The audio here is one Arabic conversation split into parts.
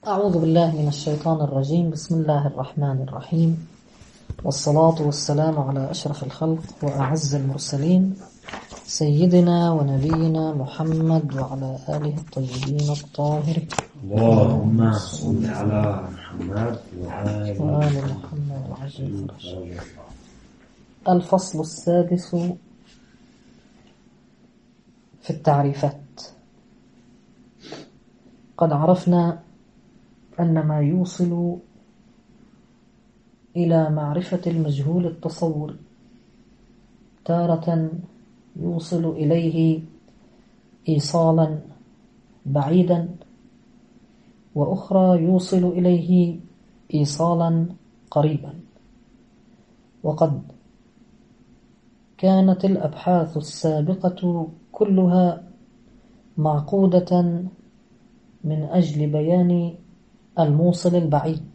أعوذ بالله من الشيطان الرجيم. بسم الله الرحمن الرحيم، والصلاة والسلام على أشرف الخلق وأعز المرسلين سيدنا ونبينا محمد وعلى آله الطيبين الطاهرين. اللهم صل على محمد وآل محمد وعجل فرج. الفصل السادس في التعريفات. قد عرفنا أن ما يوصل إلى معرفة المجهول التصور تارة يوصل إليه إيصالا بعيدا، وأخرى يوصل إليه إيصالا قريبا. وقد كانت الأبحاث السابقة كلها معقودة من أجل بيان الموصل البعيد،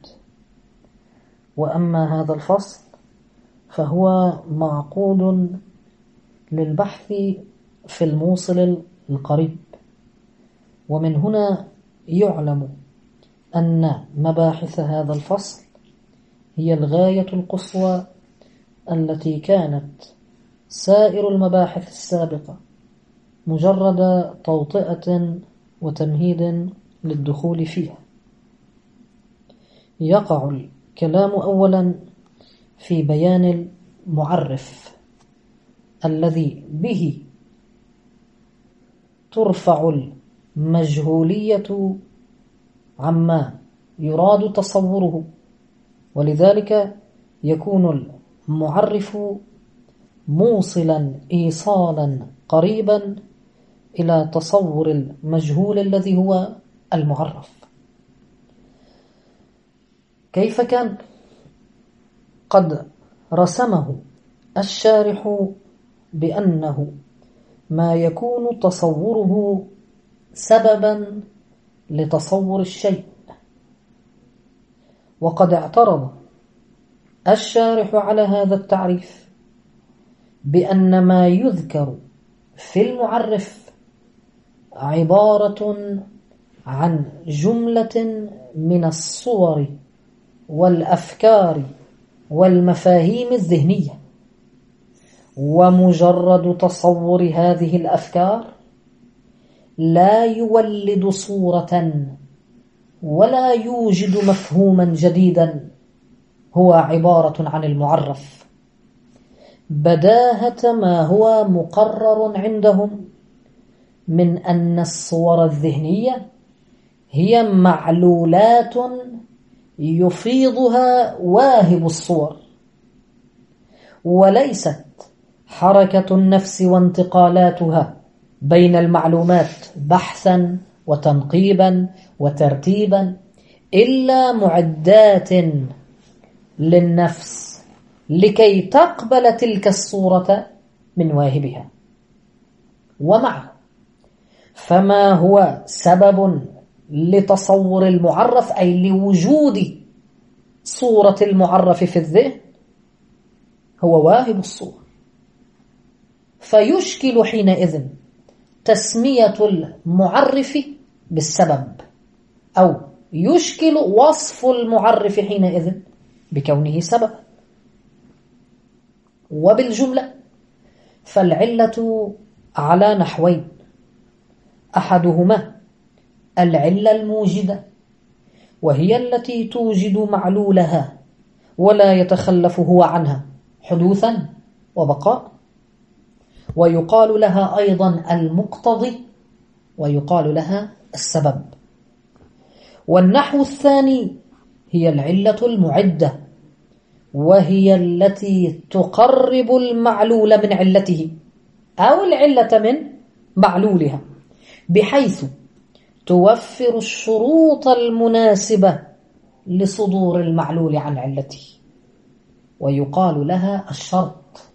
وأما هذا الفصل فهو معقود للبحث في الموصل القريب. ومن هنا يعلم أن مباحث هذا الفصل هي الغاية القصوى التي كانت سائر المباحث السابقة مجرد توطئة وتمهيد للدخول فيها. يقع الكلام أولا في بيان المعرف الذي به ترفع المجهولية عما يراد تصوره، ولذلك يكون المعرف موصلا إيصالا قريبا إلى تصور المجهول الذي هو المعرف. كيف كان؟ قد رسمه الشارح بأنه ما يكون تصوره سببا لتصور الشيء، وقد اعترض الشارح على هذا التعريف بأن ما يذكر في المعرف عبارة عن جملة من الصور والأفكار والمفاهيم الذهنية، ومجرد تصور هذه الأفكار لا يولد صورة ولا يوجد مفهوما جديدا هو عبارة عن المعرف، بداهة ما هو مقرر عندهم من أن الصور الذهنية هي معلولات يفيضها واهب الصور، وليست حركة النفس وانتقالاتها بين المعلومات بحثا وتنقيبا وترتيبا إلا معدات للنفس لكي تقبل تلك الصورة من واهبها. ومع فما هو سبب لتصور المعرف، أي لوجود صورة المعرف في الذهن، هو واهب الصور. فيشكل حينئذ تسمية المعرف بالسبب، أو يشكل وصف المعرف حينئذ بكونه سبب. وبالجملة فالعلة على نحوين: أحدهما العلة الموجدة، وهي التي توجد معلولها ولا يتخلف هو عنها حدوثا وبقاء، ويقال لها أيضا المقتضي، ويقال لها السبب. والنحو الثاني هي العلة المعدة، وهي التي تقرب المعلول من علته أو العلة من معلولها، بحيث توفر الشروط المناسبة لصدور المعلول عن علته، ويقال لها الشرط.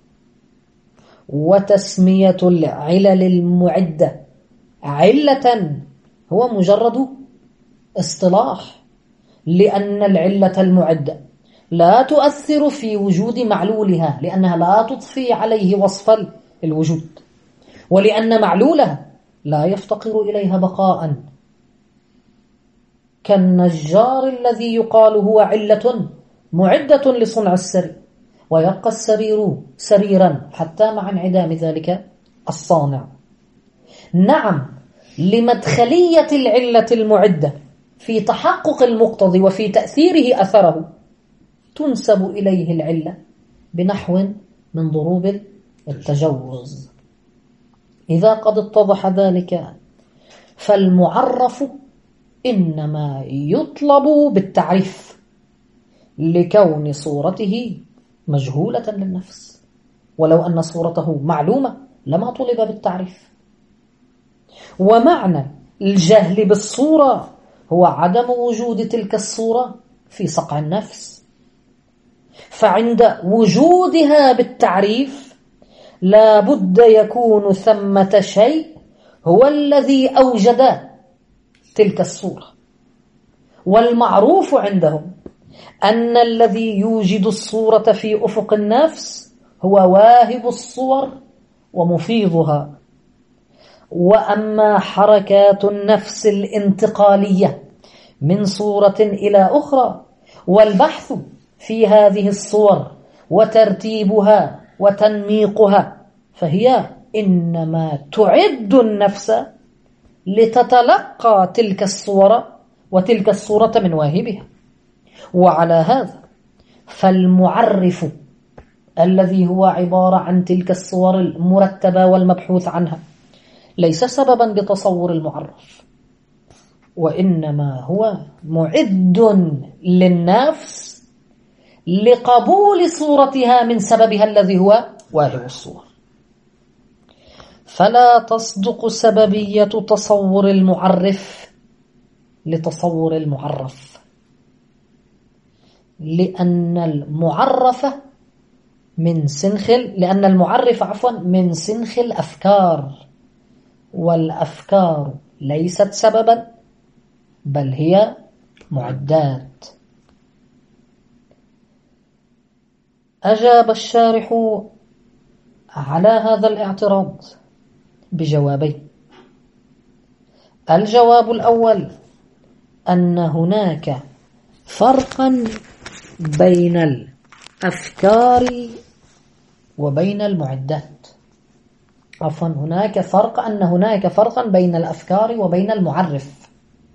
وتسمية العلل المعدة علة هو مجرد اصطلاح، لأن العلة المعدة لا تؤثر في وجود معلولها، لأنها لا تضفي عليه وصف الوجود، ولأن معلولها لا يفتقر إليها بقاء، كالنجار الذي يقال هو علة معدة لصنع السرير، ويبقى السرير سريرا حتى مع انعدام ذلك الصانع. نعم، لمدخلية العلة المعدة في تحقق المقتضي وفي تأثيره أثره تنسب إليه العلة بنحو من ضروب التجوز. إذا قد اتضح ذلك فالمعرف إنما يطلب بالتعريف لكون صورته مجهولة للنفس، ولو أن صورته معلومة لما طلب بالتعريف. ومعنى الجهل بالصورة هو عدم وجود تلك الصورة في صقع النفس، فعند وجودها بالتعريف لا بد يكون ثمة شيء هو الذي أوجد تلك الصورة. والمعروف عندهم أن الذي يوجد الصورة في أفق النفس هو واهب الصور ومفيضها. وأما حركات النفس الانتقالية من صورة إلى أخرى والبحث في هذه الصور وترتيبها وتنميقها فهي إنما تعد النفس لتتلقى تلك الصور وتلك الصورة من واهبها. وعلى هذا فالمعرف الذي هو عبارة عن تلك الصور المرتبة والمبحوث عنها ليس سببا بتصور المعرف، وإنما هو معد للنفس لقبول صورتها من سببها الذي هو واهب الصور. فلا تصدق سببية تصور المعرف لتصور المعرف، لأن المعرف من سنخ الأفكار، والأفكار ليست سببا بل هي معدات. أجاب الشارح على هذا الاعتراض بجوابين. الجواب الأول أن هناك فرقا بين الأفكار وبين المعدات. عفوا، هناك فرقا بين الأفكار وبين المعرف.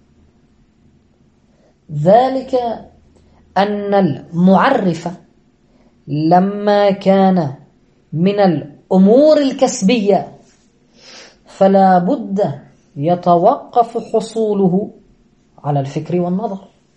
ذلك أن المعرف لما كان من الأمور الكسبية فلا بد يتوقف حصوله على الفكر والنظر،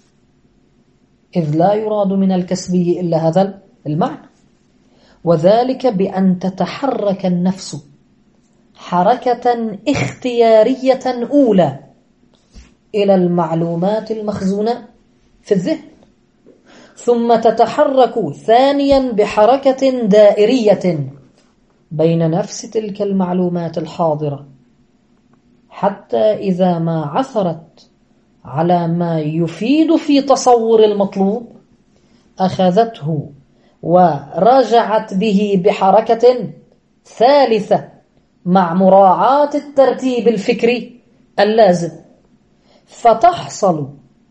إذ لا يراد من الكسبي إلا هذا المعنى، وذلك بأن تتحرك النفس حركة اختيارية أولى إلى المعلومات المخزونة في الذهن، ثم تتحرك ثانيا بحركة دائرية بين نفس تلك المعلومات الحاضرة، حتى إذا ما عثرت على ما يفيد في تصور المطلوب أخذته ورجعت به بحركة ثالثة مع مراعاة الترتيب الفكري اللازم، فتحصل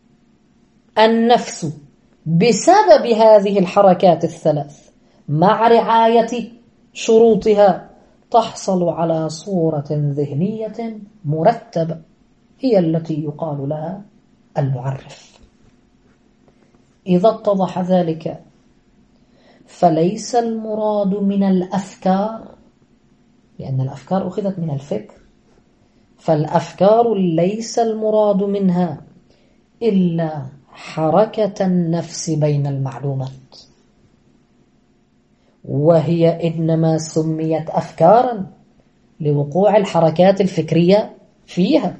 النفس بسبب هذه الحركات الثلاث مع رعاية شروطها تحصل على صورة ذهنية مرتبة هي التي يقال لها المعرف. إذا اتضح ذلك فليس المراد من الأفكار، لأن الأفكار أخذت من الفكر، فالأفكار ليس المراد منها إلا حركة النفس بين المعلومات، وهي إنما سميت أفكارا لوقوع الحركات الفكرية فيها.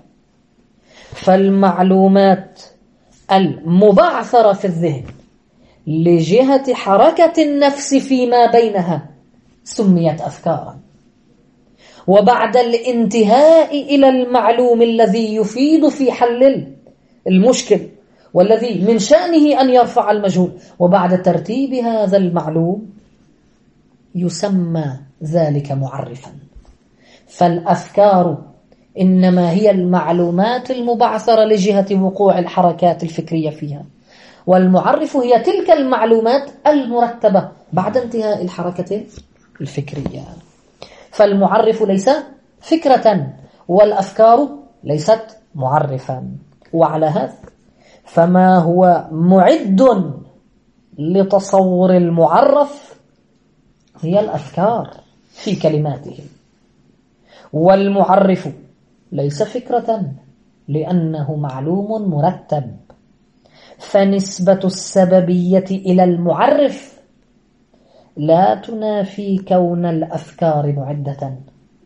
فالمعلومات المبعثرة في الذهن لجهة حركة النفس فيما بينها سميت أفكارا، وبعد الانتهاء إلى المعلوم الذي يفيد في حل المشكل والذي من شأنه أن يرفع المجهول، وبعد ترتيب هذا المعلوم يسمى ذلك معرفا. فالأفكار إنما هي المعلومات المبعثرة لجهة وقوع الحركات الفكرية فيها، والمعرف هي تلك المعلومات المرتبة بعد انتهاء الحركة الفكرية. فالمعرف ليس فكرة، والأفكار ليست معرفا. وعلى هذا فما هو معد لتصور المعرف هي الأفكار في كلماته، والمعرف ليس فكرة لأنه معلوم مرتب. فنسبة السببية إلى المعرف لا تنافي كون الأفكار معدة.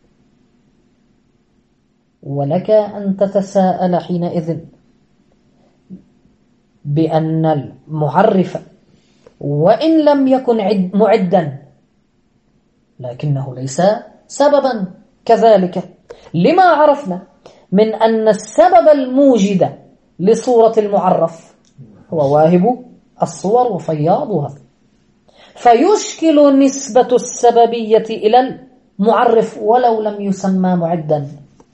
ولك أن تتساءل حينئذ بأن المعرف وإن لم يكن معدا لكنه ليس سببا كذلك. لما عرفنا من أن السبب الموجد لصورة المعرف هو واهب الصور وفياضها، فيشكل نسبة السببية إلى المعرف ولو لم يسمى معدا.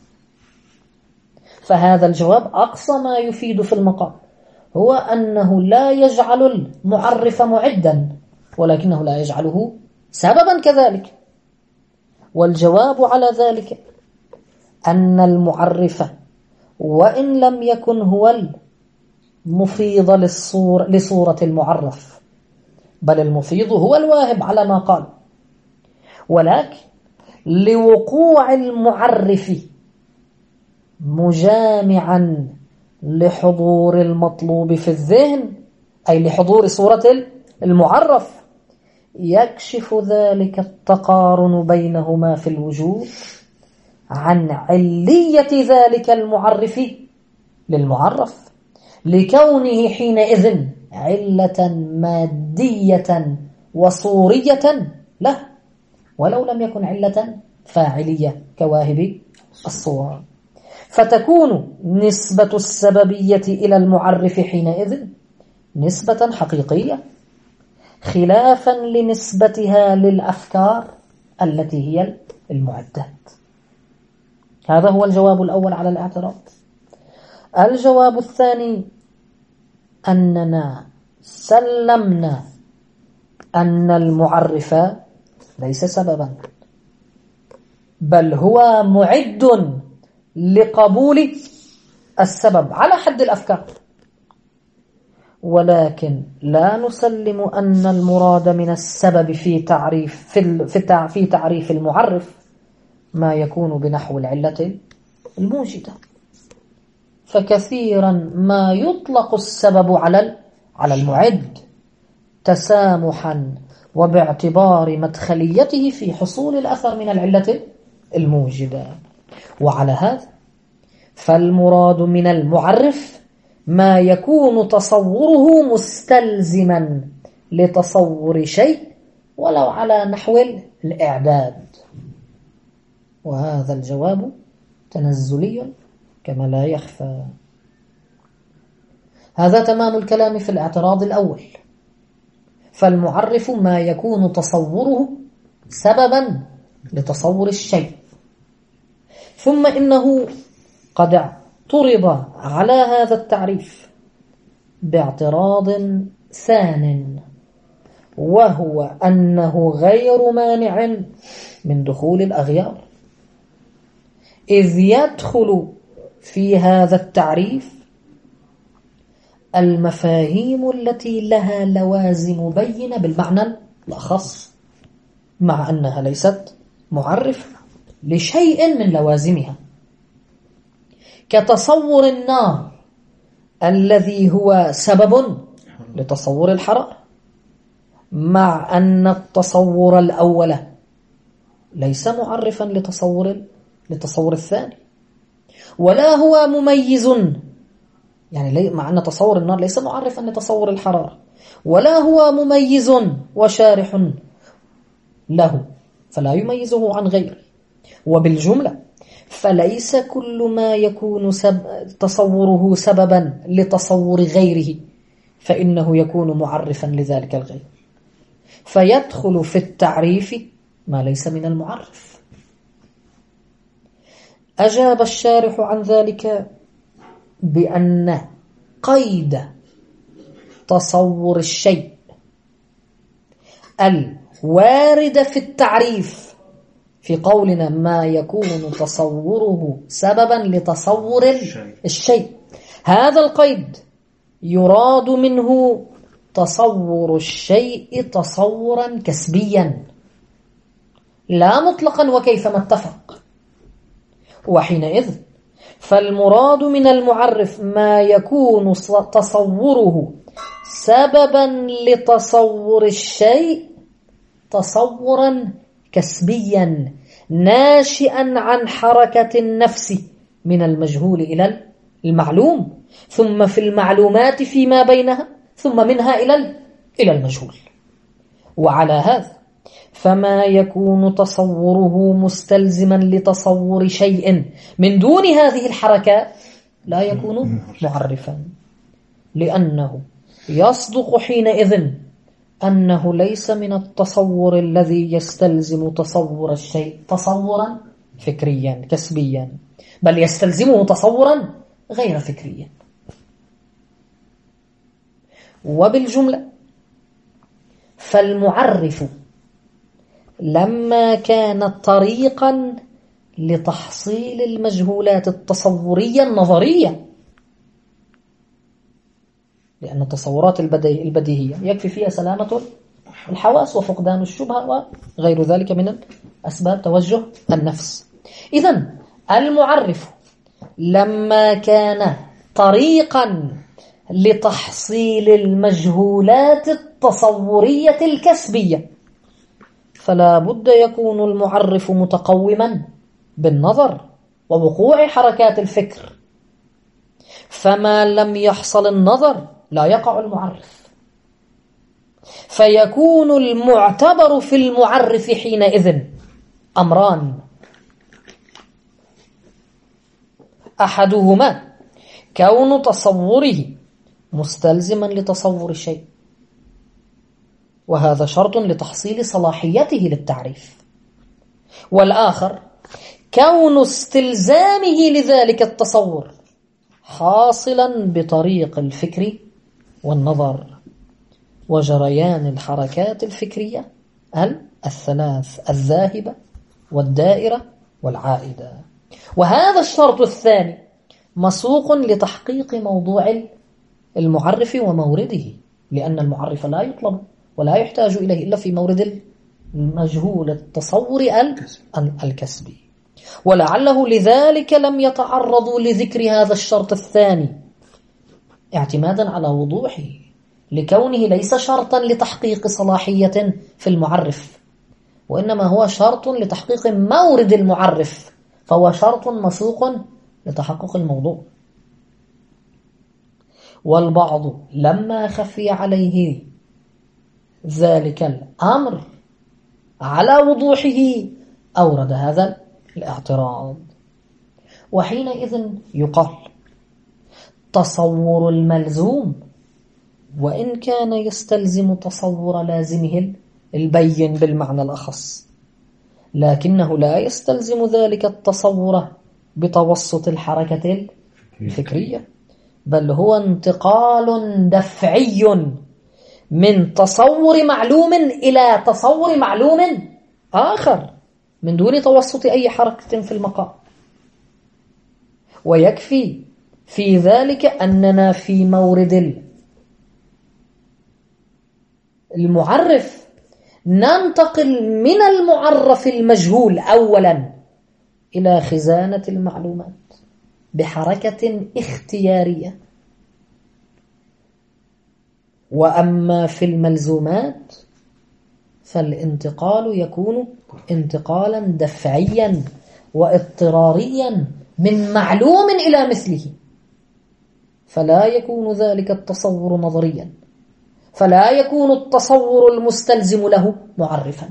فهذا الجواب أقصى ما يفيد في المقام هو أنه لا يجعل المعرف معدا، ولكنه لا يجعله سببا كذلك. والجواب على ذلك أن المعرف وإن لم يكن هو المفيض لصورة المعرف، بل المفيض هو الواهب على ما قال، ولكن لوقوع المعرف مجامعا لحضور المطلوب في الذهن، أي لحضور صورة المعرف، يكشف ذلك التقارن بينهما في الوجود عن علية ذلك المعرف للمعرف، لكونه حينئذ علة مادية وصورية له، ولو لم يكن علة فاعلية كواهب الصور. فتكون نسبة السببية إلى المعرف حينئذ نسبة حقيقية خلافا لنسبتها للأفكار التي هي المعدات. هذا هو الجواب الأول على الاعتراض. الجواب الثاني أننا سلمنا أن المعرف ليس سببا، بل هو معد لقبول السبب على حد الأفكار، ولكن لا نسلم أن المراد من السبب في تعريف المعرف ما يكون بنحو العلة الموجدة. فكثيرا ما يطلق السبب على المعد تسامحا وباعتبار مدخليته في حصول الأثر من العلة الموجدة. وعلى هذا فالمراد من المعرف ما يكون تصوره مستلزما لتصور شيء ولو على نحو الإعداد. وهذا الجواب تنزلي كما لا يخفى. هذا تمام الكلام في الاعتراض الأول. فالمعرف ما يكون تصوره سببا لتصور الشيء. ثم إنه قد اعترض على هذا التعريف باعتراض ثان، وهو أنه غير مانع من دخول الأغيار، إذ يدخل في هذا التعريف المفاهيم التي لها لوازم بينة بالمعنى الأخص، مع أنها ليست معرف لشيء من لوازمها، كتصور النار الذي هو سبب لتصور الحرارة، مع أن التصور الأول ليس معرفا لتصور الثاني، ولا هو مميز، يعني مع أن تصور النار ليس معرفا لتصور الحرارة، ولا هو مميز وشارح له فلا يميزه عن غيره. وبالجملة فليس كل ما يكون تصوره سببا لتصور غيره فإنه يكون معرفا لذلك الغير، فيدخل في التعريف ما ليس من المعرف. أجاب الشارح عن ذلك بأن قيد تصور الشيء الوارد في التعريف في قولنا ما يكون تصوره سببا لتصور الشيء، هذا القيد يراد منه تصور الشيء تصورا كسبيا لا مطلقا وكيفما اتفق. وحينئذ فالمراد من المعرف ما يكون تصوره سببا لتصور الشيء تصورا كسبيا ناشئا عن حركة النفس من المجهول إلى المعلوم، ثم في المعلومات فيما بينها، ثم منها إلى المجهول. وعلى هذا فما يكون تصوره مستلزما لتصور شيء من دون هذه الحركات لا يكون معرفا، لأنه يصدق حينئذ أنه ليس من التصور الذي يستلزم تصور الشيء تصورا فكريا كسبيا، بل يستلزمه تصورا غير فكريا. وبالجملة فالمعرف لما كان طريقا لتحصيل المجهولات التصورية النظرية، لأن التصورات البديهية يكفي فيها سلامة الحواس وفقدان الشبهة وغير ذلك من أسباب توجه النفس. إذن المعرف لما كان طريقا لتحصيل المجهولات التصورية الكسبية فلا بد يكون المعرف متقوما بالنظر ووقوع حركات الفكر، فما لم يحصل النظر لا يقع المعرف، فيكون المعتبر في المعرف حينئذ أمران: أحدهما كون تصوره مستلزما لتصور الشيء، وهذا شرط لتحصيل صلاحيته للتعريف، والآخر كون استلزامه لذلك التصور حاصلا بطريق الفكر والنظر وجريان الحركات الفكرية الثلاث الذاهبة والدائرة والعائدة. وهذا الشرط الثاني مسوق لتحقيق موضوع المعرف ومورده، لأن المعرف لا يطلب ولا يحتاج إليه إلا في مورد المجهول التصور الكسبي، ولعله لذلك لم يتعرضوا لذكر هذا الشرط الثاني اعتمادا على وضوحه، لكونه ليس شرطا لتحقيق صلاحية في المعرف، وإنما هو شرط لتحقيق مورد المعرف، فهو شرط مسوق لتحقق الموضوع. والبعض لما خفي عليه ذلك الأمر على وضوحه أورد هذا الاعتراض. وحينئذ يقال تصور الملزوم وإن كان يستلزم تصور لازمه البين بالمعنى الأخص، لكنه لا يستلزم ذلك التصور بتوسط الحركة الفكرية، بل هو انتقال دفعي من تصور معلوم إلى تصور معلوم آخر من دون توسط أي حركة في المقام. ويكفي في ذلك أننا في مورد المعرف ننتقل من المعرف المجهول أولا إلى خزانة المعلومات بحركة اختيارية. وأما في الملزومات فالانتقال يكون انتقالا دفعيا واضطراريا من معلوم إلى مثله، فلا يكون ذلك التصور نظريا، فلا يكون التصور المستلزم له معرفا.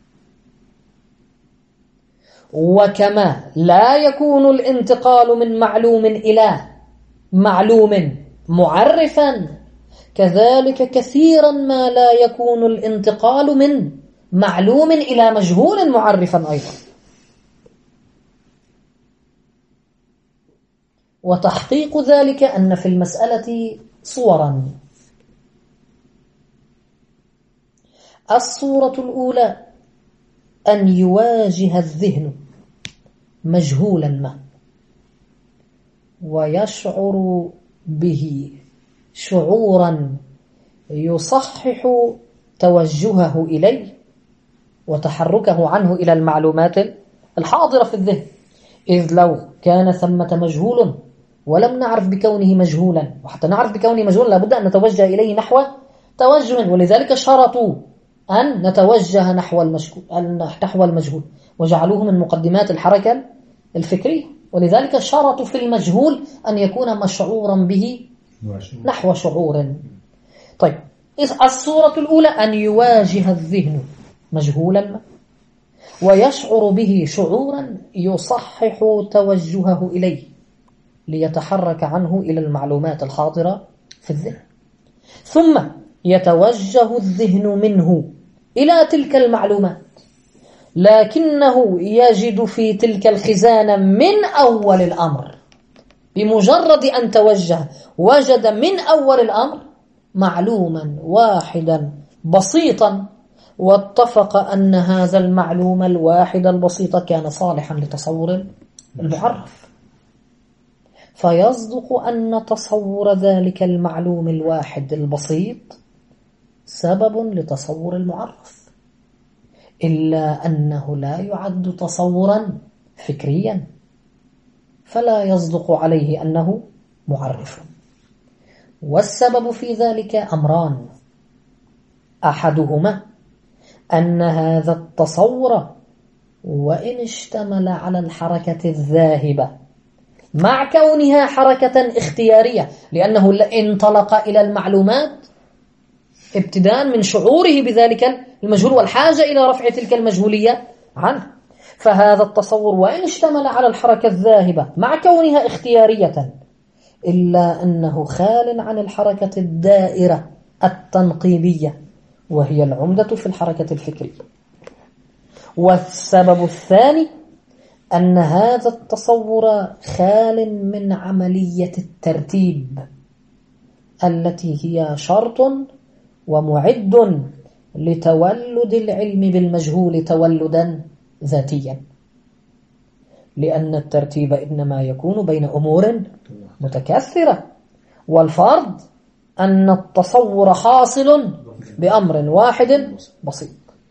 وكما لا يكون الانتقال من معلوم إلى معلوم معرفا، كذلك كثيرا ما لا يكون الانتقال من معلوم إلى مجهول معرفا أيضا. وتحقيق ذلك أن في المسألة صورا. الصورة الأولى أن يواجه الذهن مجهولا ما ويشعر به شعورا يصحح توجهه إليه وتحركه عنه إلى المعلومات الحاضرة في الذهن. إذ لو كان ثمة مجهول ولم نعرف بكونه مجهولا، وحتى نعرف بكونه مجهولا لابد أن نتوجه إليه نحو توجه، ولذلك شرطوا أن نتوجه نحو المجهول وجعلوه من مقدمات الحركة الفكرية، ولذلك شرطوا في المجهول أن يكون مشعورا به نحو شعور. طيب، الصورة الأولى أن يواجه الذهن مجهولا ما ويشعر به شعورا يصحح توجهه إليه ليتحرك عنه إلى المعلومات الحاضرة في الذهن، ثم يتوجه الذهن منه إلى تلك المعلومات، لكنه يجد في تلك الخزانة من أول الأمر، بمجرد أن توجه وجد من أول الأمر معلوما واحدا بسيطا، واتفق أن هذا المعلوم الواحد البسيط كان صالحا لتصور المعرف، فيصدق أن تصور ذلك المعلوم الواحد البسيط سبب لتصور المعرف، إلا أنه لا يعد تصورا فكريا، فلا يصدق عليه أنه معرف. والسبب في ذلك أمران: أحدهما أن هذا التصور وإن اشتمل على الحركة الذاهبة مع كونها حركة اختيارية، لأنه انطلق إلى المعلومات ابتداء من شعوره بذلك المجهول والحاجة إلى رفع تلك المجهولية عنه، فهذا التصور وإن اشتمل على الحركة الذاهبة مع كونها اختيارية، إلا أنه خال عن الحركة الدائرة التنقيبية، وهي العمدة في الحركة الفكرية. والسبب الثاني أن هذا التصور خال من عملية الترتيب التي هي شرط ومعد لتولد العلم بالمجهول تولدا ذاتيا، لأن الترتيب إنما يكون بين أمور متكاثرة، والفرض أن التصور حاصل بأمر واحد بسيط.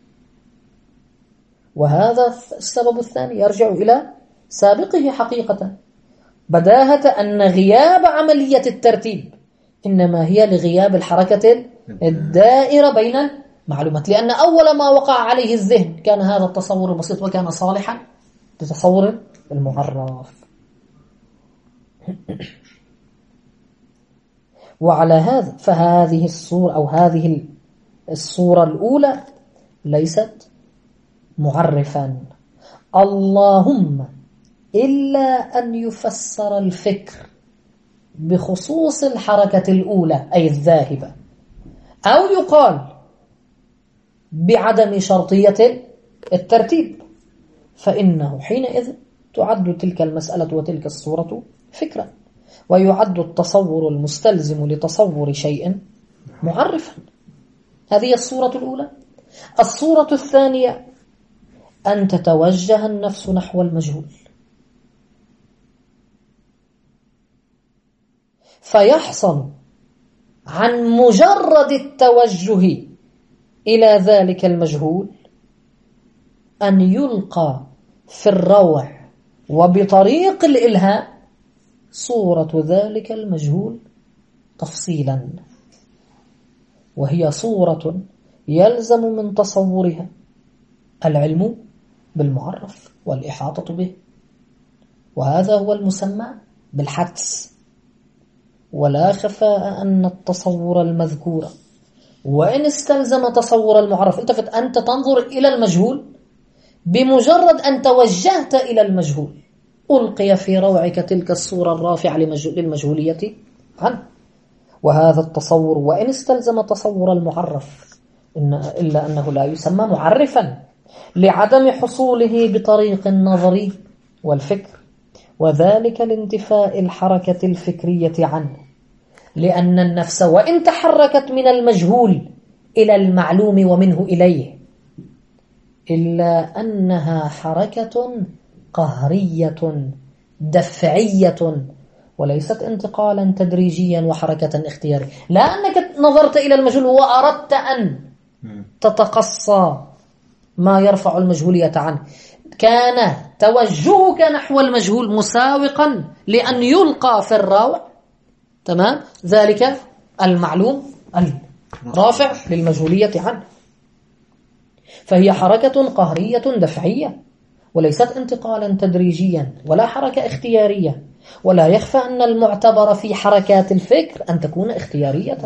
وهذا السبب الثاني يرجع إلى سابقه حقيقة، بداهة أن غياب عملية الترتيب إنما هي لغياب الحركة الدائرة بين المعلومات، لأن أول ما وقع عليه الذهن كان هذا التصور البسيط وكان صالحا لتصور المعرف. وعلى هذا فهذه الصورة أو هذه الصورة الأولى ليست معرفا، اللهم إلا أن يفسر الفكر بخصوص الحركة الأولى أي الذاهبة، أو يقال بعدم شرطية الترتيب، فإنه حينئذ تعد تلك المسألة وتلك الصورة فكرة، ويعد التصور المستلزم لتصور شيء معرفا. هذه الصورة الأولى. الصورة الثانية أن تتوجه النفس نحو المجهول، فيحصل عن مجرد التوجه إلى ذلك المجهول أن يلقى في الروع وبطريق الإلهام صورة ذلك المجهول تفصيلا، وهي صورة يلزم من تصورها العلم بالمعرف والإحاطة به، وهذا هو المسمى بالحدس. ولا خفاء أن التصور المذكور وإن استلزم تصور المعرف، التفت أنت تنظر إلى المجهول، بمجرد أن توجهت إلى المجهول ألقي في روعك تلك الصورة الرافعة للمجهولية عنه، وهذا التصور وإن استلزم تصور المعرف إلا أنه لا يسمى معرفا لعدم حصوله بطريق النظر والفكر، وذلك لانتفاء الحركة الفكرية عنه، لأن النفس وإن تحركت من المجهول إلى المعلوم ومنه إليه، إلا أنها حركة قهرية دفعية، وليست انتقالا تدريجيا وحركة اختيارية. لا أنك نظرت إلى المجهول وأردت أن تتقصى ما يرفع المجهولية عنه، كان توجهك نحو المجهول مساوقا لأن يلقى في الروع، تمام، ذلك المعلوم الرافع للمجهولية عنه. فهي حركة قهرية دفعية، وليست انتقالا تدريجيا ولا حركة اختيارية. ولا يخفى أن المعتبر في حركات الفكر أن تكون اختيارية.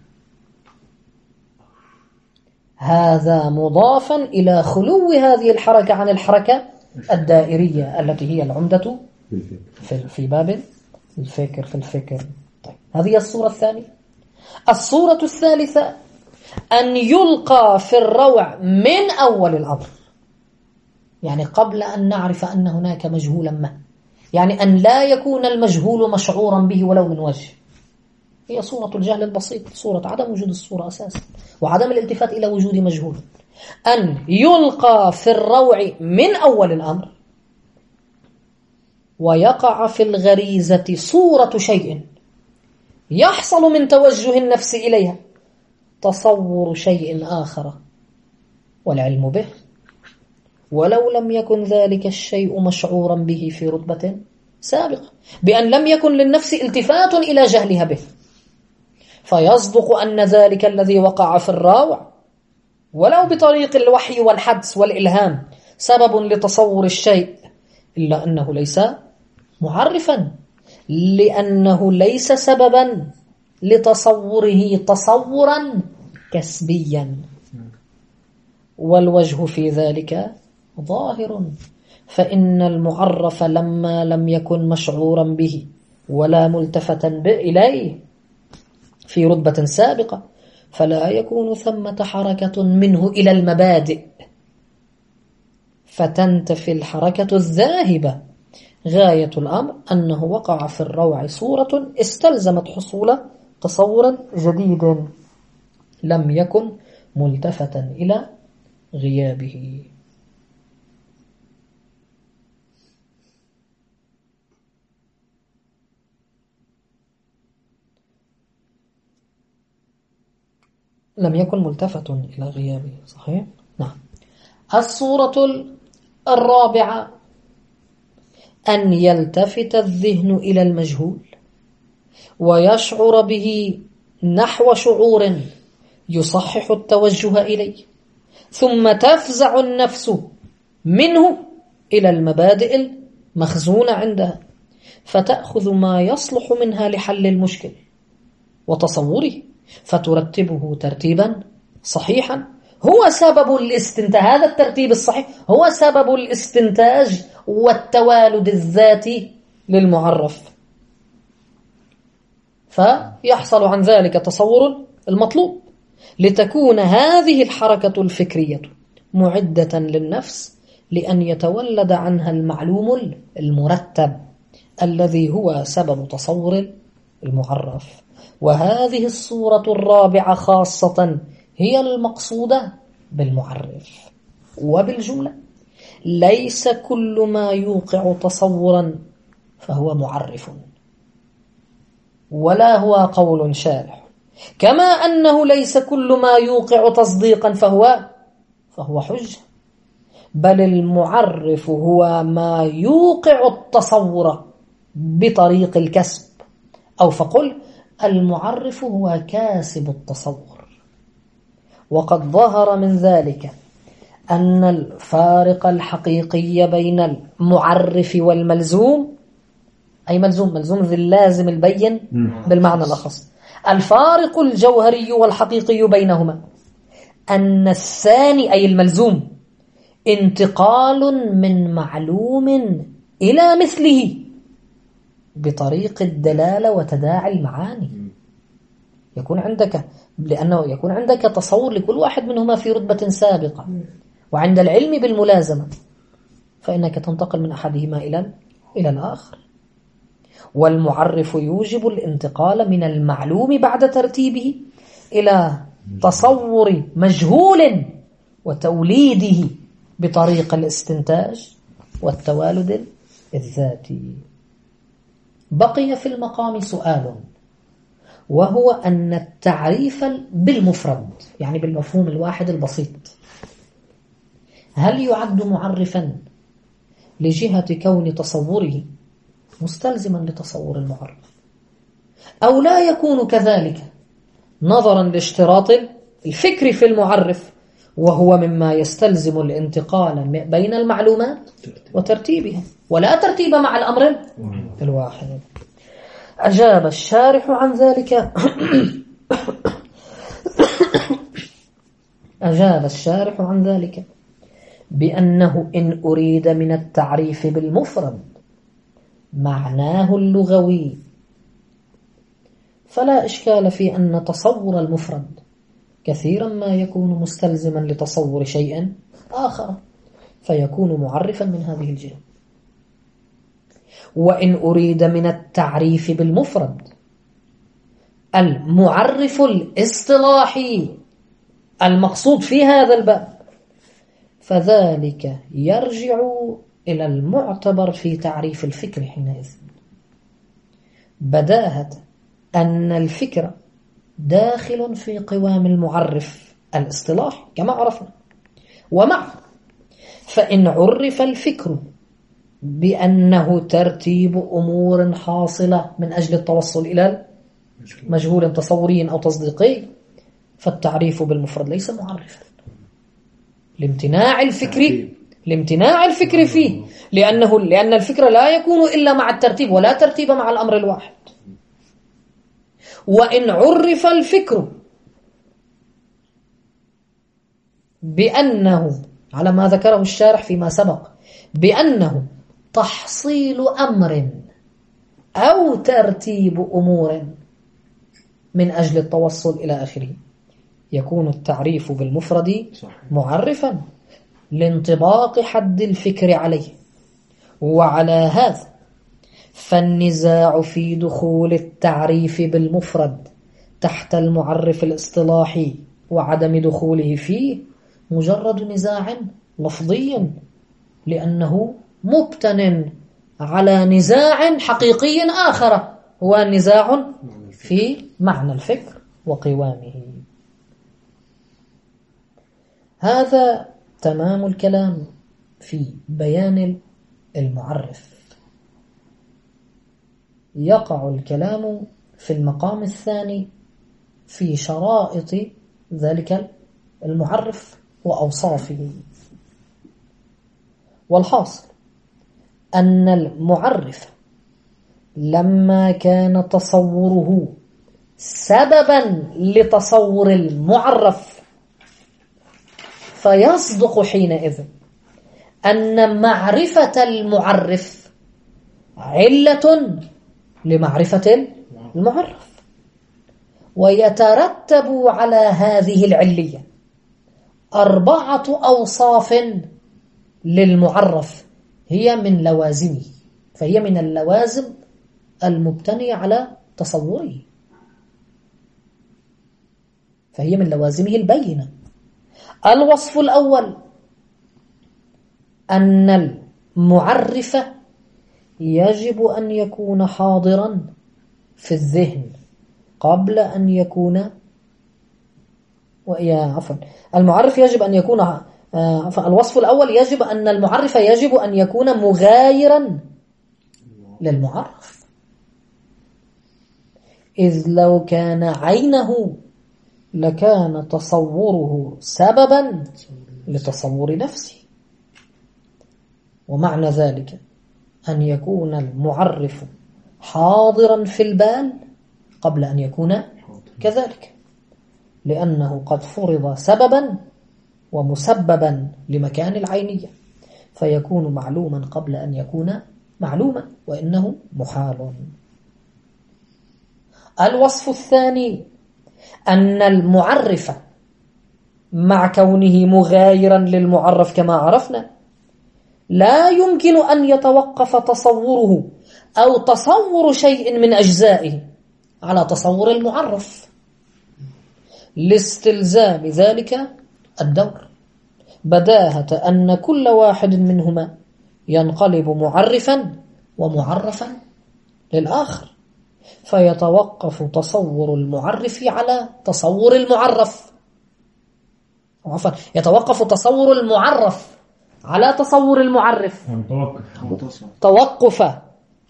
هذا مضافا إلى خلو هذه الحركة عن الحركة الدائرية التي هي العمدة في باب الفكر في الفكر. طيب، هذه الصورة الثانية. الصورة الثالثة أن يلقى في الروع من أول الأمر، يعني قبل أن نعرف أن هناك مجهولا ما، يعني أن لا يكون المجهول مشعورا به ولو من وجه. هي صورة الجهل البسيط، صورة عدم وجود الصورة أساسا وعدم الالتفات إلى وجود مجهول. أن يلقى في الروع من أول الأمر ويقع في الغريزة صورة شيء يحصل من توجه النفس إليها تصور شيء آخر والعلم به، ولو لم يكن ذلك الشيء مشعورا به في رتبة سابقة، بأن لم يكن للنفس التفات إلى جهلها به، فيصدق أن ذلك الذي وقع في الراوع ولو بطريق الوحي والحدس والإلهام سبب لتصور الشيء، إلا أنه ليس معرفا، لأنه ليس سببا لتصوره تصورا كسبيا. والوجه في ذلك ظاهر، فإن المعرف لما لم يكن مشعورا به ولا ملتفتا إليه في رتبة سابقة، فلا يكون ثمة حركة منه إلى المبادئ، فتنتفي الحركة الذاهبة. غاية الأمر أنه وقع في الروع صورة استلزمت حصول تصور جديد لم يكن ملتفتا إلى غيابه. لم يكن ملتفت إلى غيابه، صحيح؟ نعم. الصورة الرابعة أن يلتفت الذهن إلى المجهول ويشعر به نحو شعور يصحح التوجه إليه، ثم تفزع النفس منه إلى المبادئ المخزونة عندها، فتأخذ ما يصلح منها لحل المشكل وتصوره، فترتبه ترتيبا صحيحا هو سبب الاستنتاج. هذا الترتيب الصحيح هو سبب الاستنتاج والتوالد الذاتي للمعرف، فيحصل عن ذلك تصور المطلوب، لتكون هذه الحركة الفكرية معدة للنفس لأن يتولد عنها المعلوم المرتب الذي هو سبب تصور المعرف. وهذه الصورة الرابعة خاصة هي المقصودة بالمعرف. وبالجملة ليس كل ما يوقع تصورا فهو معرف، ولا هو قول شارح، كما أنه ليس كل ما يوقع تصديقا فهو حجة، بل المعرف هو ما يوقع التصور بطريق الكسب، أو فقل المعرف هو كاسب التصور. وقد ظهر من ذلك أن الفارق الحقيقي بين المعرف والملزوم، أي ملزوم ذي اللازم البين بالمعنى الأخص، الفارق الجوهري والحقيقي بينهما أن الثاني أي الملزوم انتقال من معلوم إلى مثله بطريق الدلالة وتداعي المعاني. لأنه يكون عندك تصور لكل واحد منهما في رتبة سابقة، وعند العلم بالملازمة فإنك تنتقل من أحدهما إلى الآخر. والمعرف يوجب الانتقال من المعلوم بعد ترتيبه إلى تصور مجهول وتوليده بطريق الاستنتاج والتوالد الذاتي. بقي في المقام سؤال، وهو أن التعريف بالمفرد، يعني بالمفهوم الواحد البسيط، هل يعد معرفا لجهة كون تصوره مستلزما لتصور المعرف، أو لا يكون كذلك نظرا لاشتراط الفكر في المعرف، وهو مما يستلزم الانتقال بين المعلومات وترتيبها، ولا ترتيب مع الأمر الواحد. أجاب الشارح عن ذلك أجاب الشارح عن ذلك بأنه إن أريد من التعريف بالمفرد معناه اللغوي فلا إشكال في أن تصور المفرد كثيرا ما يكون مستلزما لتصور شيء آخر، فيكون معرفا من هذه الجهة. وإن أريد من التعريف بالمفرد المعرف الاصطلاحي المقصود في هذا الباب، فذلك يرجع إلى المعتبر في تعريف الفكر حينئذ، بداهة أن الفكر داخل في قوام المعرف الاصطلاحي كما عرفنا. ومع فإن عرف الفكر بأنه ترتيب أمور حاصلة من أجل التوصل إلى مجهول تصوري أو تصديقي، فالتعريف بالمفرد ليس معرفا لامتناع الفكر فيه، لأن الفكر لا يكون إلا مع الترتيب، ولا ترتيب مع الأمر الواحد. وإن عرف الفكر بأنه على ما ذكره الشارح فيما سبق بأنه تحصيل أمر أو ترتيب أمور من أجل التوصل إلى آخره، يكون التعريف بالمفرد معرفا لانطباق حد الفكر عليه. وعلى هذا فالنزاع في دخول التعريف بالمفرد تحت المعرف الاصطلاحي وعدم دخوله فيه مجرد نزاع لفظي، لأنه مبتن على نزاع حقيقي آخر، هو نزاع في معنى الفكر وقوامه. هذا تمام الكلام في بيان المعرف. يقع الكلام في المقام الثاني في شرائط ذلك المعرف وأوصافه. والحاصل أن المعرف لما كان تصوره سببا لتصور المعرف، فيصدق حينئذ أن معرفة المعرف علة لمعرفة المعرف، ويترتب على هذه العلية 4 أوصاف للمعرف هي من لوازمه، فهي من اللوازم المبتنية على تصوره، فهي من لوازمه البينة. الوصف الأول أن المعرف يجب أن يكون حاضرا في الذهن قبل أن يكون المعرف يجب أن يكون الوصف الأول يجب أن المعرف يجب أن يكون مغايرا للمعرف، إذ لو كان عينه لكان تصوره سببا لتصور نفسه. ومعنى ذلك أن يكون المعرف حاضرا في البال قبل أن يكون كذلك، لأنه قد فرض سببا ومسببا لمكان العينية، فيكون معلوما قبل أن يكون معلوما، وإنه محال. الوصف الثاني أن المعرف مع كونه مغايرا للمعرف كما عرفنا لا يمكن أن يتوقف تصوره أو تصور شيء من أجزائه على تصور المعرف لاستلزام ذلك الدور، بداهة أن كل واحد منهما ينقلب معرفا ومعرفا للآخر، فيتوقف تصور المعرف على تصور المعرف، عفوا يتوقف تصور المعرف على تصور المعرف، توقف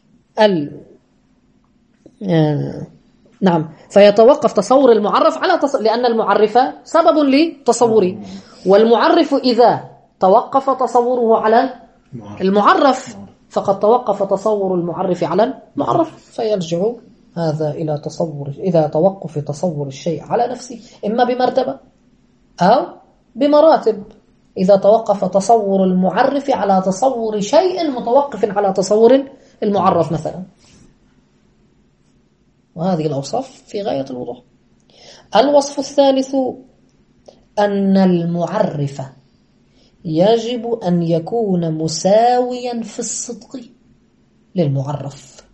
نعم، فيتوقف تصور المعرف على لأن المعرف سبب لتصوره، والمعرف إذا توقف تصوره على المعرف فقد توقف تصور المعرف على المعرف، فيرجع هذا إلى تصور إذا توقف تصور الشيء على نفسه إما بمرتبة أو بمراتب، إذا توقف تصور المعرف على تصور شيء متوقف على تصور المعرف مثلا. وهذه الأوصاف في غاية الوضوح. الوصف الثالث أن المعرف يجب أن يكون مساويا في الصدق للمعرف،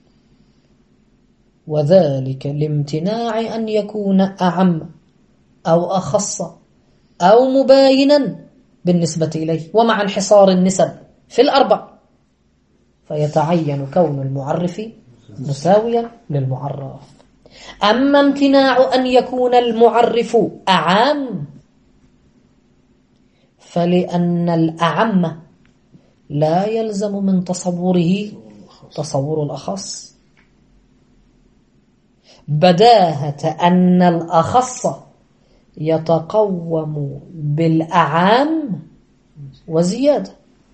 وذلك لامتناع أن يكون أعم أو أخص أو مباينا بالنسبة إليه، ومع انحصار النسب في الأربع فيتعين كون المعرف مساويا للمعرف. أما امتناع أن يكون المعرف أعم فلأن الأعم لا يلزم من تصوره تصور الأخص، بداهة أن الأخص يتقوم بالأعام وزيادة،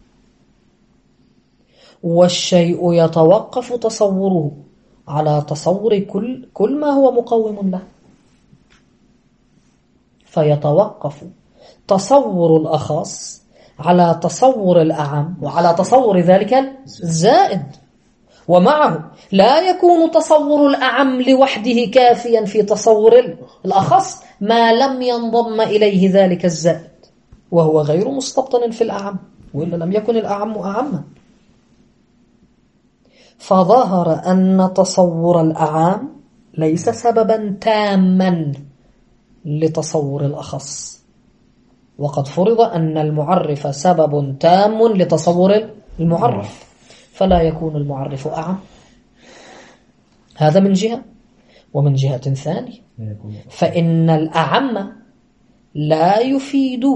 والشيء يتوقف تصوره على تصور كل ما هو مقوم له، فيتوقف تصور الأخص على تصور الأعم وعلى تصور ذلك الزائد، ومعه لا يكون تصور الأعم لوحده كافيا في تصور الأخص ما لم ينضم إليه ذلك الزائد، وهو غير مستبطن في الأعم، وإلا لم يكن الأعم أعما. فظهر أن تصور الأعام ليس سببا تاما لتصور الأخص، وقد فرض أن المعرف سبب تام لتصور المعرف، فلا يكون المعرف أعم. هذا من جهة. ومن جهة ثانية فإن الأعم لا يفيد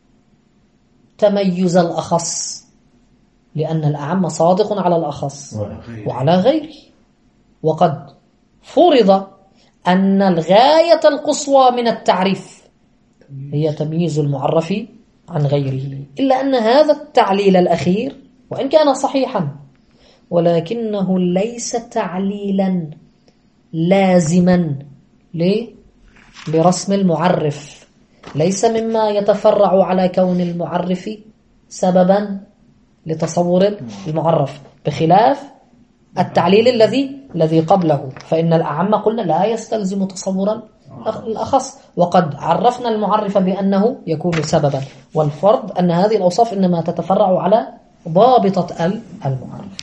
تميز الأخص، لأن الأعم صادق على الأخص وعلى غيره، وقد فرض أن الغاية القصوى من التعريف هي تمييز المعرف عن غيره، إلا أن هذا التعليل الأخير وإن كان صحيحا ولكنه ليس تعليلا لازما لرسم المعرف، ليس مما يتفرع على كون المعرف سببا لتصور المعرف، بخلاف التعليل الذي قبله، فإن الأعم قلنا لا يستلزم تصورا الأخص، وقد عرفنا المعرف بأنه يكون سببا، والفرض أن هذه الأوصاف إنما تتفرع على ضابطة المعرف.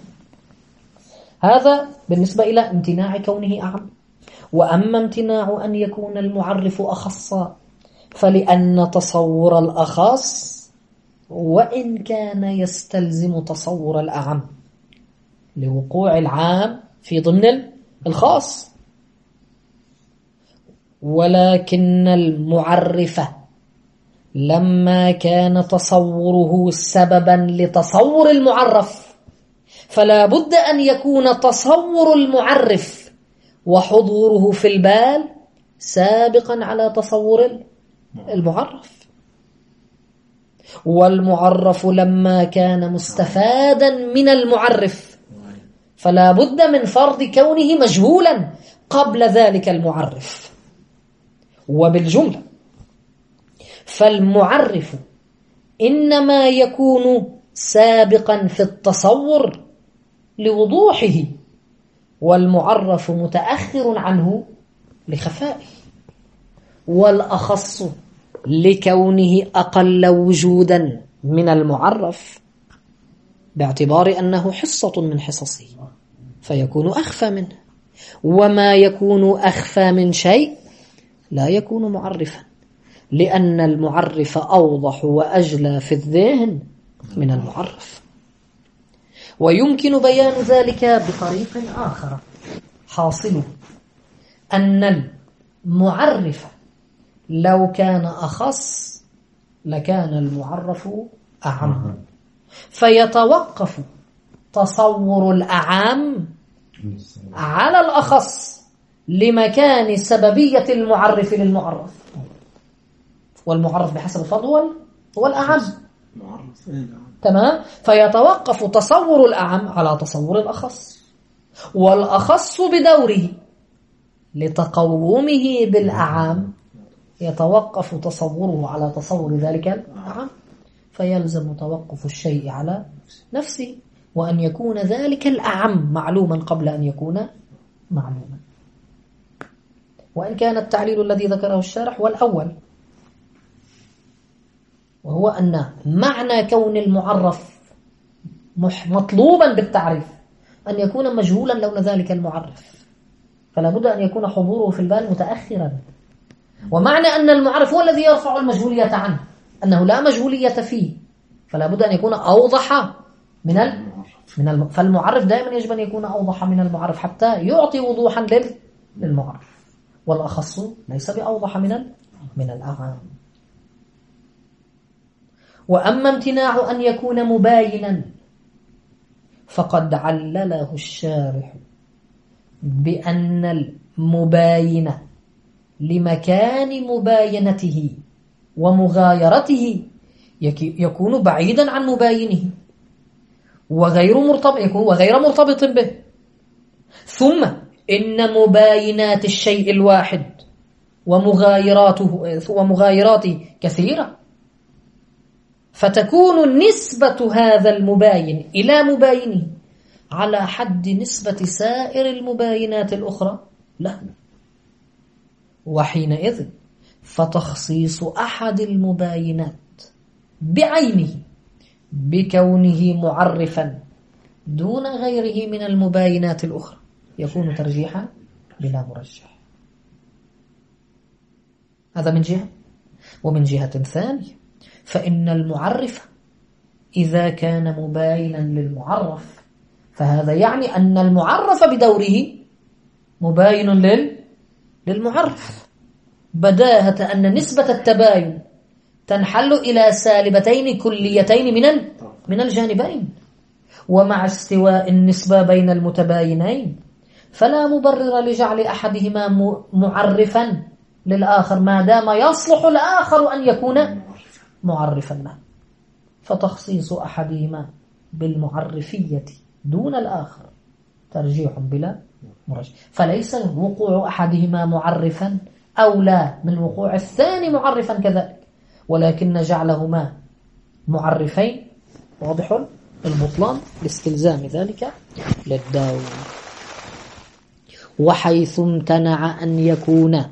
هذا بالنسبة إلى امتناع كونه أعم. وأما امتناع أن يكون المعرف أخصا فلأن تصور الأخص وإن كان يستلزم تصور الأعم لوقوع العام في ضمن الخاص، ولكن المعرف لما كان تصوره سببا لتصور المعرف فلا بد أن يكون تصور المعرف وحضوره في البال سابقا على تصور المعرف، والمعرف لما كان مستفادا من المعرف فلا بد من فرض كونه مجهولا قبل ذلك المعرف. وبالجملة فالمعرف إنما يكون سابقا في التصور لوضوحه، والمعرف متأخر عنه لخفائه، والأخص لكونه أقل وجودا من المعرف. باعتبار أنه حصة من حصصه فيكون أخفى منه، وما يكون أخفى من شيء لا يكون معرفا، لأن المعرف أوضح وأجلى في الذهن من المعرف. ويمكن بيان ذلك بطريق آخر حاصله أن المعرف لو كان أخص لكان المعرف أعم، فيتوقف تصور الأعام على الأخص لمكان سببية المعرف للمعرف، والمعرف بحسب الفرض هو الأعم. تمام؟ فيتوقف تصور الأعم على تصور الأخص، والأخص بدوره لتقومه بالأعام يتوقف تصوره على تصور ذلك الأعم، فيلزم توقف الشيء على نفسه، وأن يكون ذلك الأعم معلوما قبل أن يكون معلوما. وإن كان التعليل الذي ذكره الشارح والأول، وهو أن معنى كون المعرف مطلوبا بالتعريف أن يكون مجهولا لون ذلك المعرف، فلا بد أن يكون حضوره في البال متأخرا. ومعنى أن المعرف هو الذي يرفع المجهولية عنه، أنه لا مجهولية فيه، فلا بد أن يكون أوضح فالمعرف دائما يجب أن يكون أوضح من المعرف حتى يعطي وضوحا للمعرف، والأخص ليس بأوضح من الأعام. وأما امتناع أن يكون مباينا فقد علله الشارح بأن المباين لمكان مباينته ومغايرته يكون بعيدا عن مباينه وغير مرتبط به. ثم إن مباينات الشيء الواحد ومغايراته كثيرة، فتكون نسبة هذا المباين إلى مباينه على حد نسبة سائر المباينات الأخرى له، وحينئذ فتخصيص أحد المباينات بعينه بكونه معرفا دون غيره من المباينات الأخرى يكون ترجيحا بلا مرجح. هذا من جهة. ومن جهة ثانية فإن المعرف إذا كان مباينا للمعرف فهذا يعني أن المعرف بدوره مباين للمعرف، بداهة أن نسبة التباين تنحل إلى سالبتين كليتين من الجانبين، ومع استواء النسبة بين المتباينين فلا مبرر لجعل أحدهما معرفا للآخر ما دام يصلح الآخر أن يكون معرفا له، فتخصيص أحدهما بالمعرفية دون الآخر ترجيح بلا مرجح، فليس وقوع أحدهما معرفا أولى من وقوع الثاني معرفا كذلك، ولكن جعلهما معرفين واضح البطلان لاستلزام ذلك للداوم. وحيث امتنع أن يكون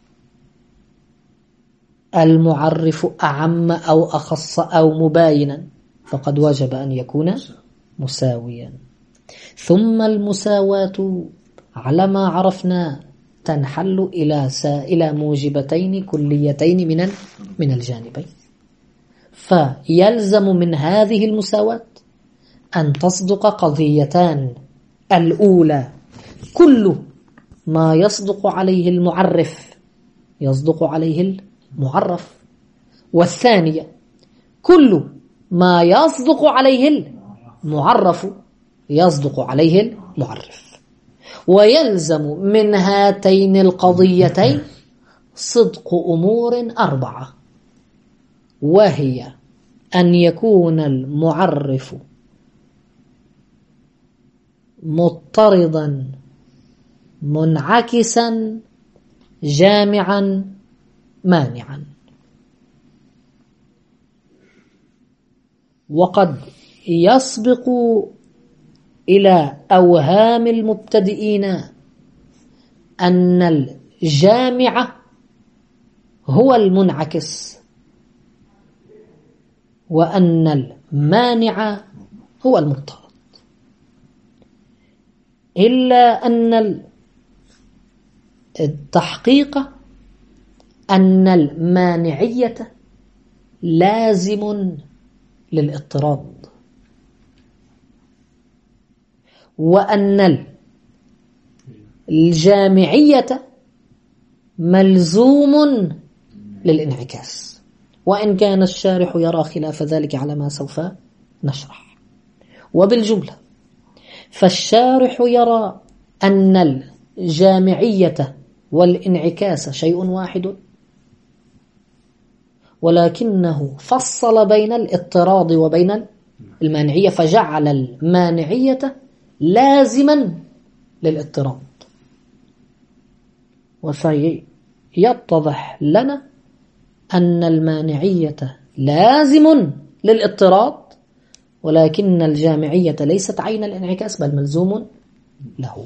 المعرف أعم أو أخص أو مباينا فقد وجب أن يكون مساويا. ثم المساواة على ما عرفنا تنحل إلى موجبتين كليتين من الجانبين، فيلزم من هذه المساواة أن تصدق قضيتان: الأولى كل ما يصدق عليه المعرف يصدق عليه المعرف، والثانية كل ما يصدق عليه المعرف يصدق عليه المعرف. ويلزم من هاتين القضيتين صدق أمور 4، وهي أن يكون المعرف مضطردا منعكسا جامعا مانعا. وقد يسبق إلى أوهام المبتدئين أن الجامع هو المنعكس، وأن المانع هو المضطرد، إلا أن التحقيق أن المانعية لازم للاضطراد، وأن الجامعية ملزوم للانعكاس، وإن كان الشارح يرى خلاف ذلك على ما سوف نشرح. وبالجملة فالشارح يرى أن الجامعية والانعكاس شيء واحد، ولكنه فصل بين الاضطراد وبين المانعية، فجعل المانعية لازما للاضطراد. وسيتضح لنا أن المانعية لازم للاضطراد، ولكن الجامعية ليست عين الانعكاس بل ملزوم له.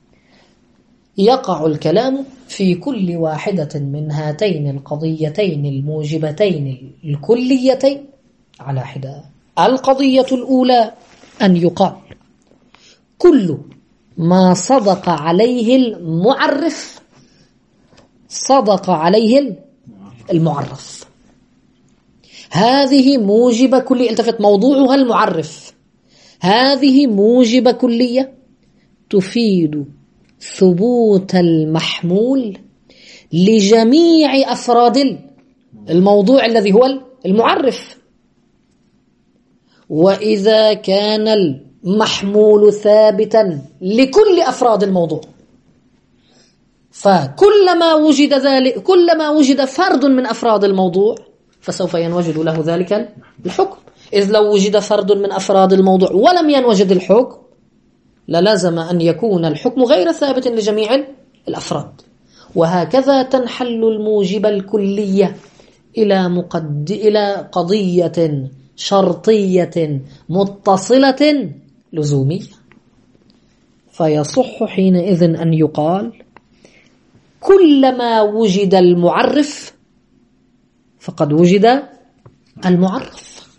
يقع الكلام في كل واحدة من هاتين القضيتين الموجبتين الكليتين على حدة. القضية الأولى أن يقال كل ما صدق عليه المعرف صدق عليه المعرف. هذه موجبة كلية، التفت موضوعها المعرف، هذه موجبة كلية تفيد ثبوت المحمول لجميع أفراد الموضوع الذي هو المعرف. وإذا كان المحمول ثابتا لكل أفراد الموضوع، فكلما وجد ذلك، كلما وجد فرد من أفراد الموضوع فسوف ينوجد له ذلك الحكم. إذ لو وجد فرد من أفراد الموضوع ولم ينوجد الحكم للازم أن يكون الحكم غير ثابت لجميع الأفراد. وهكذا تنحل الموجبة الكلية إلى قضية شرطية متصلة لزومية. فيصح حينئذ أن يقال كلما وجد المعرف فقد وجد المعرف.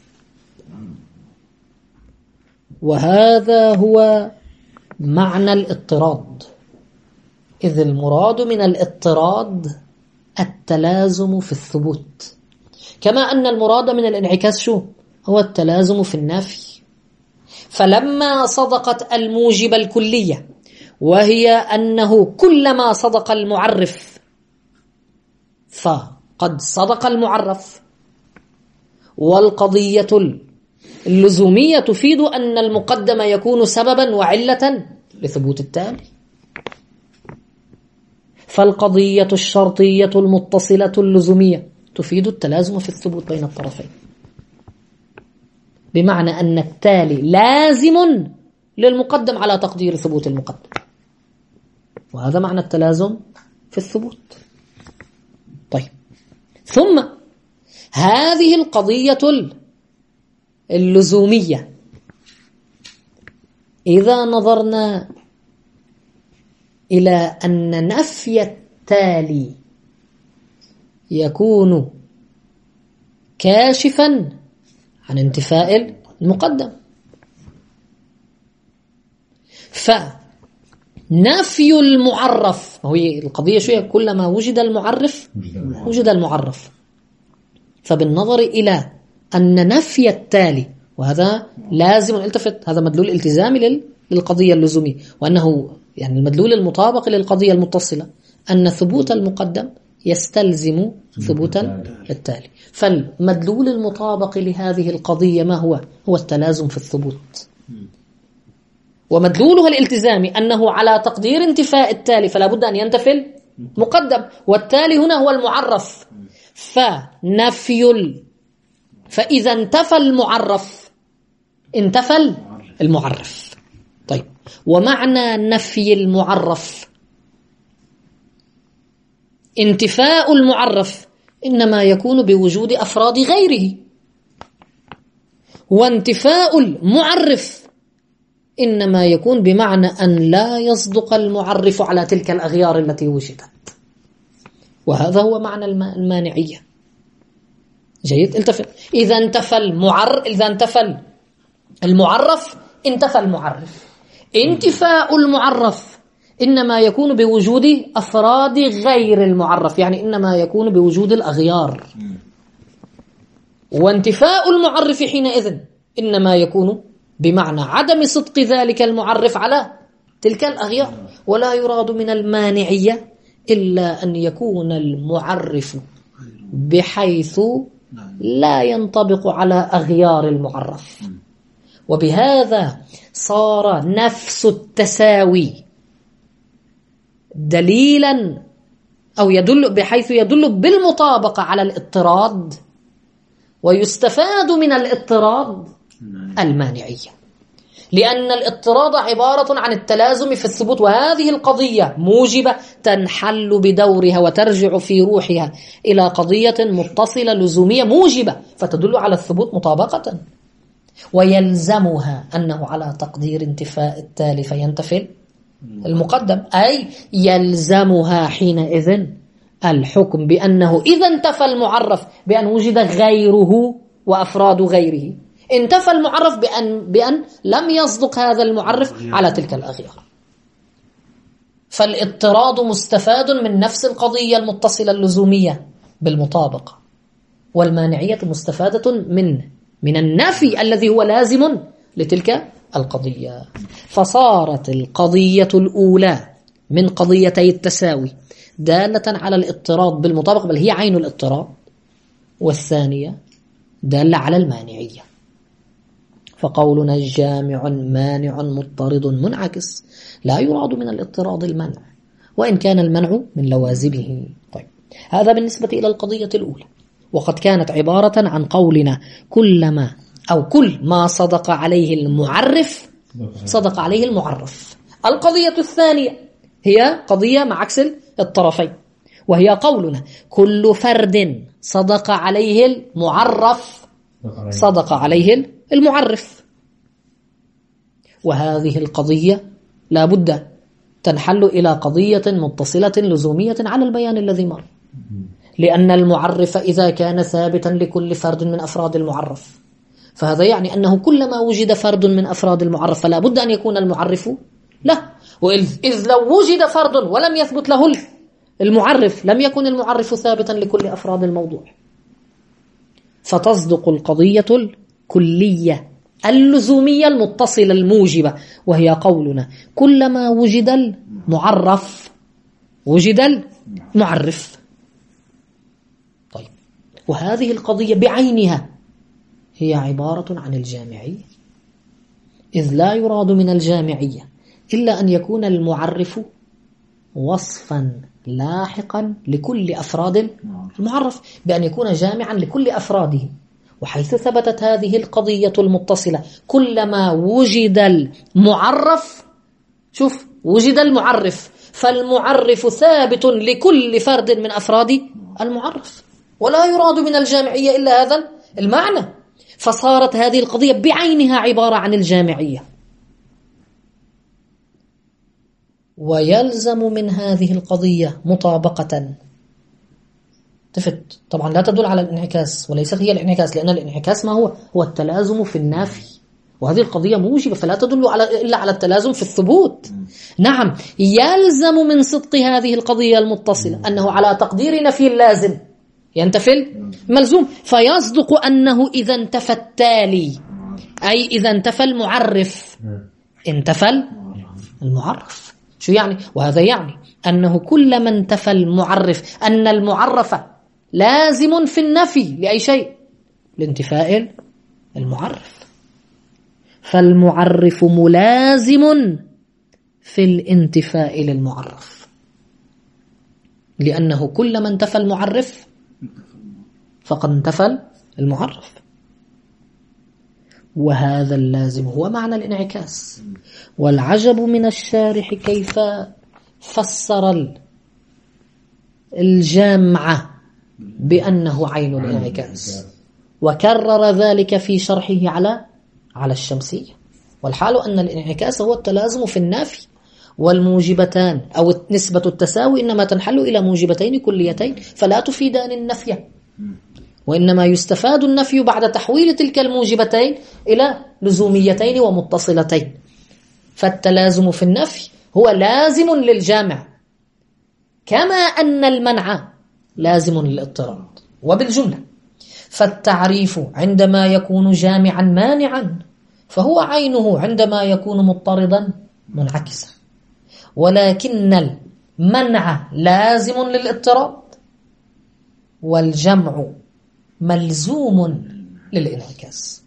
وهذا هو معنى الاضطراد، إذ المراد من الاضطراد التلازم في الثبوت، كما أن المراد من الانعكاس شو هو التلازم في النفي. فلما صدقت الموجبة الكلية وهي أنه كلما صدق المعرف فقد صدق المعرف، والقضية اللزومية تفيد أن المقدم يكون سببا وعلة لثبوت التالي، فالقضية الشرطية المتصلة اللزومية تفيد التلازم في الثبوت بين الطرفين، بمعنى أن التالي لازم للمقدم على تقدير ثبوت المقدم، وهذا معنى التلازم في الثبوت. طيب، ثم هذه القضية اللزومية إذا نظرنا إلى أن نفي التالي يكون كاشفا عن انتفاء المقدم، فنفي المعرف، وهي القضية شوية كلما وجد المعرف وجد المعرف، فبالنظر إلى أن نفي التالي، وهذا لازم التفت، هذا مدلول التزامي للقضية اللزومية، وأنه يعني المدلول المطابق للقضية المتصلة أن ثبوت المقدم يستلزم ثبوت التالي. فالمدلول المطابق لهذه القضية ما هو؟ هو التلازم في الثبوت، ومدلولها الالتزامي أنه على تقدير انتفاء التالي فلا بد أن ينتفي المقدم، والتالي هنا هو المعرف، فإذا انتفى المعرف انتفى المعرف. طيب، ومعنى نفي المعرف انتفاء المعرف إنما يكون بوجود أفراد غيره، وانتفاء المعرف إنما يكون بمعنى أن لا يصدق المعرف على تلك الأغيار التي وجدت، وهذا هو معنى المانعية. جيد، التفت. إذا انتفى المعرف انتفى المعرف. انتفاء المعرف إنما يكون بوجود أفراد غير المعرف، يعني إنما يكون بوجود الأغيار. وانتفاء المعرف حينئذ إنما يكون بمعنى عدم صدق ذلك المعرف على تلك الأغيار. ولا يراد من المانعية إلا أن يكون المعرف بحيث لا ينطبق على أغيار المعرف. وبهذا صار نفس التساوي دليلا أو يدل بحيث يدل بالمطابقة على الاضطراد، ويستفاد من الاضطراد المانعية، لأن الاضطراد عبارة عن التلازم في الثبوت، وهذه القضية موجبة تنحل بدورها وترجع في روحها إلى قضية متصلة لزومية موجبة، فتدل على الثبوت مطابقة. ويلزمها أنه على تقدير انتفاء التالي فينتفي المقدم، أي يلزمها حينئذ الحكم بأنه إذا انتفى المعرف بأن وجد غيره وأفراد غيره، انتفى المعرف بأن لم يصدق هذا المعرف على تلك الأغيار. فالاضطراد مستفاد من نفس القضية المتصلة اللزومية بالمطابقة، والمانعية مستفادة من النفي الذي هو لازم لتلك القضية. فصارت القضية الأولى من قضيتي التساوي دالة على الاضطراد بالمطابقة، بل هي عين الاضطراد، والثانية دالة على المانعية. فقولنا الجامع مانع مضطرد منعكس لا يراد من الاضطراد المنع، وإن كان المنع من لوازمه. طيب، هذا بالنسبة إلى القضية الأولى، وقد كانت عبارة عن قولنا كلما أو كل ما صدق عليه المعرف صدق عليه المعرف. القضية الثانية هي قضية مع عكس الطرفين، وهي قولنا كل فرد صدق عليه المعرف صدق عليه المعرف. وهذه القضية لا بد تنحل إلى قضية متصلة لزومية على البيان الذي مر، لأن المعرف إذا كان ثابتا لكل فرد من أفراد المعرف فهذا يعني أنه كلما وجد فرد من أفراد المعرف فلا بد أن يكون المعرف له. وإذ لو وجد فرد ولم يثبت له المعرف لم يكن المعرف ثابتا لكل أفراد الموضوع. فتصدق القضية الكلية اللزومية المتصلة الموجبة، وهي قولنا كلما وجد المعرف وجد المعرف. طيب، وهذه القضية بعينها هي عبارة عن الجامعية، إذ لا يراد من الجامعية إلا أن يكون المعرف وصفا لاحقا لكل أفراد المعرف، بأن يكون جامعا لكل أفراده. وحيث ثبتت هذه القضية المتصلة كلما وجد المعرف، شوف، وجد المعرف، فالمعرف ثابت لكل فرد من أفراد المعرف، ولا يراد من الجامعية إلا هذا المعنى. فصارت هذه القضية بعينها عبارة عن الجامعية. ويلزم من هذه القضية مطابقة تفت، طبعا لا تدل على الانعكاس وليست هي الانعكاس، لأن الانعكاس ما هو التلازم في النافي، وهذه القضية موجبة فلا تدل إلا على التلازم في الثبوت. نعم، يلزم من صدق هذه القضية المتصلة أنه على تقدير نفي اللازم ينتفي الملزوم، فيصدق أنه إذا انتفى التالي، أي إذا انتفى المعرف انتفى المعرف. شو يعني؟ وهذا يعني أنه كلما انتفى المعرف أن المعرف لازم في النفي لأي شيء، لانتفاء المعرف، فالمعرف ملازم في الانتفاء للمعرف، لأنه كلما انتفى المعرف فقد انتفى المعرف. وهذا اللازم هو معنى الانعكاس. والعجب من الشارح كيف فسر الجامعة بأنه عين الانعكاس، وكرر ذلك في شرحه على الشمسية، والحال أن الانعكاس هو التلازم في النافي، والموجبتان أو نسبة التساوي إنما تنحل إلى موجبتين كليتين فلا تفيدان النفي، وإنما يستفاد النفي بعد تحويل تلك الموجبتين إلى لزوميتين ومتصلتين. فالتلازم في النفي هو لازم للجامع، كما أن المنع لازم للاضطراد. وبالجملة فالتعريف عندما يكون جامعا مانعا فهو عينه عندما يكون مضطردا منعكسا، ولكن المنع لازم للاضطراد والجمع ملزوم للانعكاس.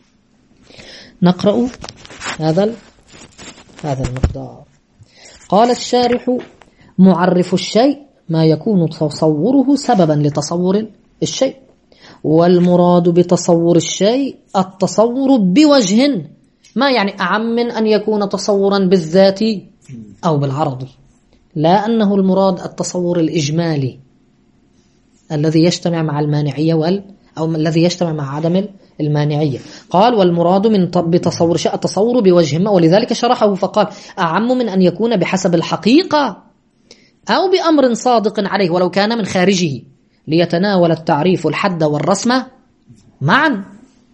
نقرأ هذا المقدار. قال الشارح: معرف الشيء ما يكون تصوره سببا لتصور الشيء، والمراد بتصور الشيء التصور بوجه، ما يعني أعم من أن يكون تصورا بالذات أو بالعرض، لا أنه المراد التصور الإجمالي الذي يجتمع مع المانعية أو الذي يجتمع مع عدم المانعية. قال: والمراد من بتصور شيء التصور بوجه، ولذلك شرحه فقال: أعم من أن يكون بحسب الحقيقة أو بأمر صادق عليه ولو كان من خارجه، ليتناول التعريف الحد والرسم معا.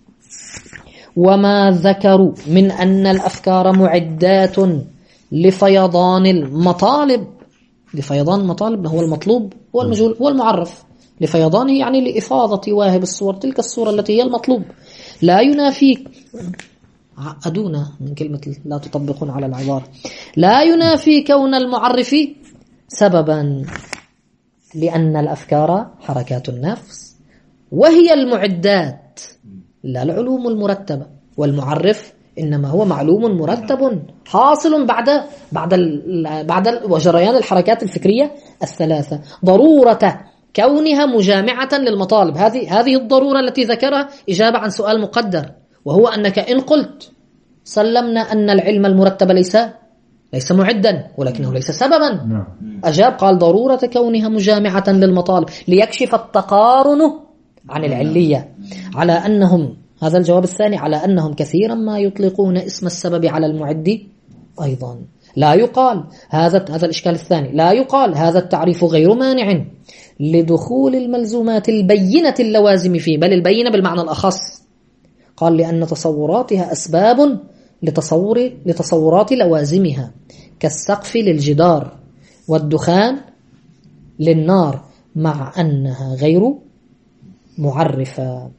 وما ذكروا من أن الأفكار معدات لفيضان المطالب، لفيضان المطالب هو المطلوب هو المجهول هو المعرف، لفيضانه يعني لإفاضة واهب الصور، تلك الصورة التي هي المطلوب. لا ينافي، عقدونا من كلمة لا تطبقون على العبارة، لا ينافي كون المعرف سببا، لأن الأفكار حركات النفس وهي المعدات لا العلوم المرتبة، والمعرف إنما هو معلوم مرتب حاصل بعد وجريان الحركات الفكرية الثلاثة. ضرورة كونها مجامعة للمطالب، هذه الضرورة التي ذكرها إجابة عن سؤال مقدر، وهو أنك إن قلت سلمنا أن العلم المرتب ليس معدا ولكنه ليس سببا، أجاب قال: ضرورة كونها مجامعة للمطالب ليكشف التقارن عن العلية، على أنهم، هذا الجواب الثاني، على أنهم كثيرا ما يطلقون اسم السبب على المعد أيضا. لا يقال هذا الإشكال الثاني، لا يقال هذا التعريف غير مانع لدخول الملزومات البينة اللوازم فيه، بل البينة بالمعنى الأخص. قال: لأن تصوراتها أسباب لتصورات لوازمها، كالسقف للجدار والدخان للنار، مع أنها غير معرفة.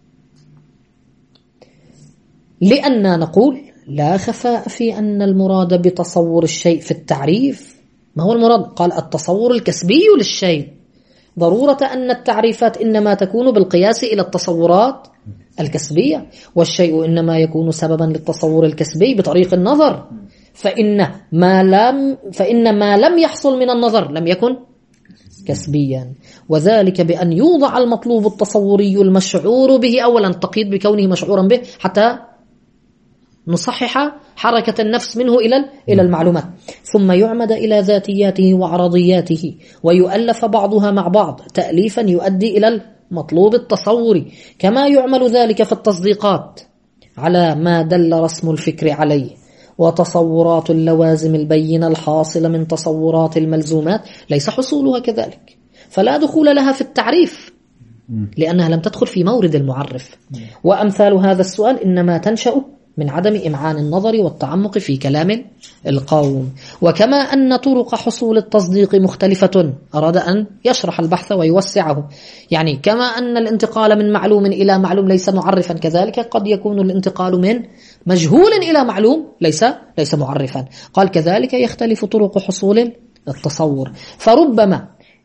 لأننا نقول لا خفاء في أن المراد بتصور الشيء في التعريف ما هو المراد؟ قال: التصور الكسبي للشيء، ضرورة أن التعريفات إنما تكون بالقياس إلى التصورات الكسبية، والشيء إنما يكون سببا للتصور الكسبي بطريق النظر، فإن ما لم يحصل من النظر لم يكن كسبيا، وذلك بأن يوضع المطلوب التصوري المشعور به أولا، تقييد بكونه مشعورا به حتى نصحح حركة النفس منه إلى المعلومات، ثم يعمد إلى ذاتياته وعرضياته ويؤلف بعضها مع بعض تأليفا يؤدي إلى المطلوب التصوري، كما يعمل ذلك في التصديقات على ما دل رسم الفكر عليه. وتصورات اللوازم البينة الحاصلة من تصورات الملزومات ليس حصولها كذلك، فلا دخول لها في التعريف لأنها لم تدخل في مورد المعرف. وأمثال هذا السؤال إنما تنشأ من عدم إمعان النظر والتعمق في كلام القوم. وكما أن طرق حصول التصديق مختلفة، أراد أن يشرح البحث ويوسعه، يعني كما أن الانتقال من معلوم إلى معلوم ليس معرفا، كذلك قد يكون الانتقال من مجهول إلى معلوم ليس معرفا. قال: كذلك يختلف طرق حصول التصور، فربما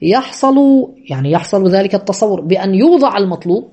يحصل ذلك التصور بأن يوضع المطلوب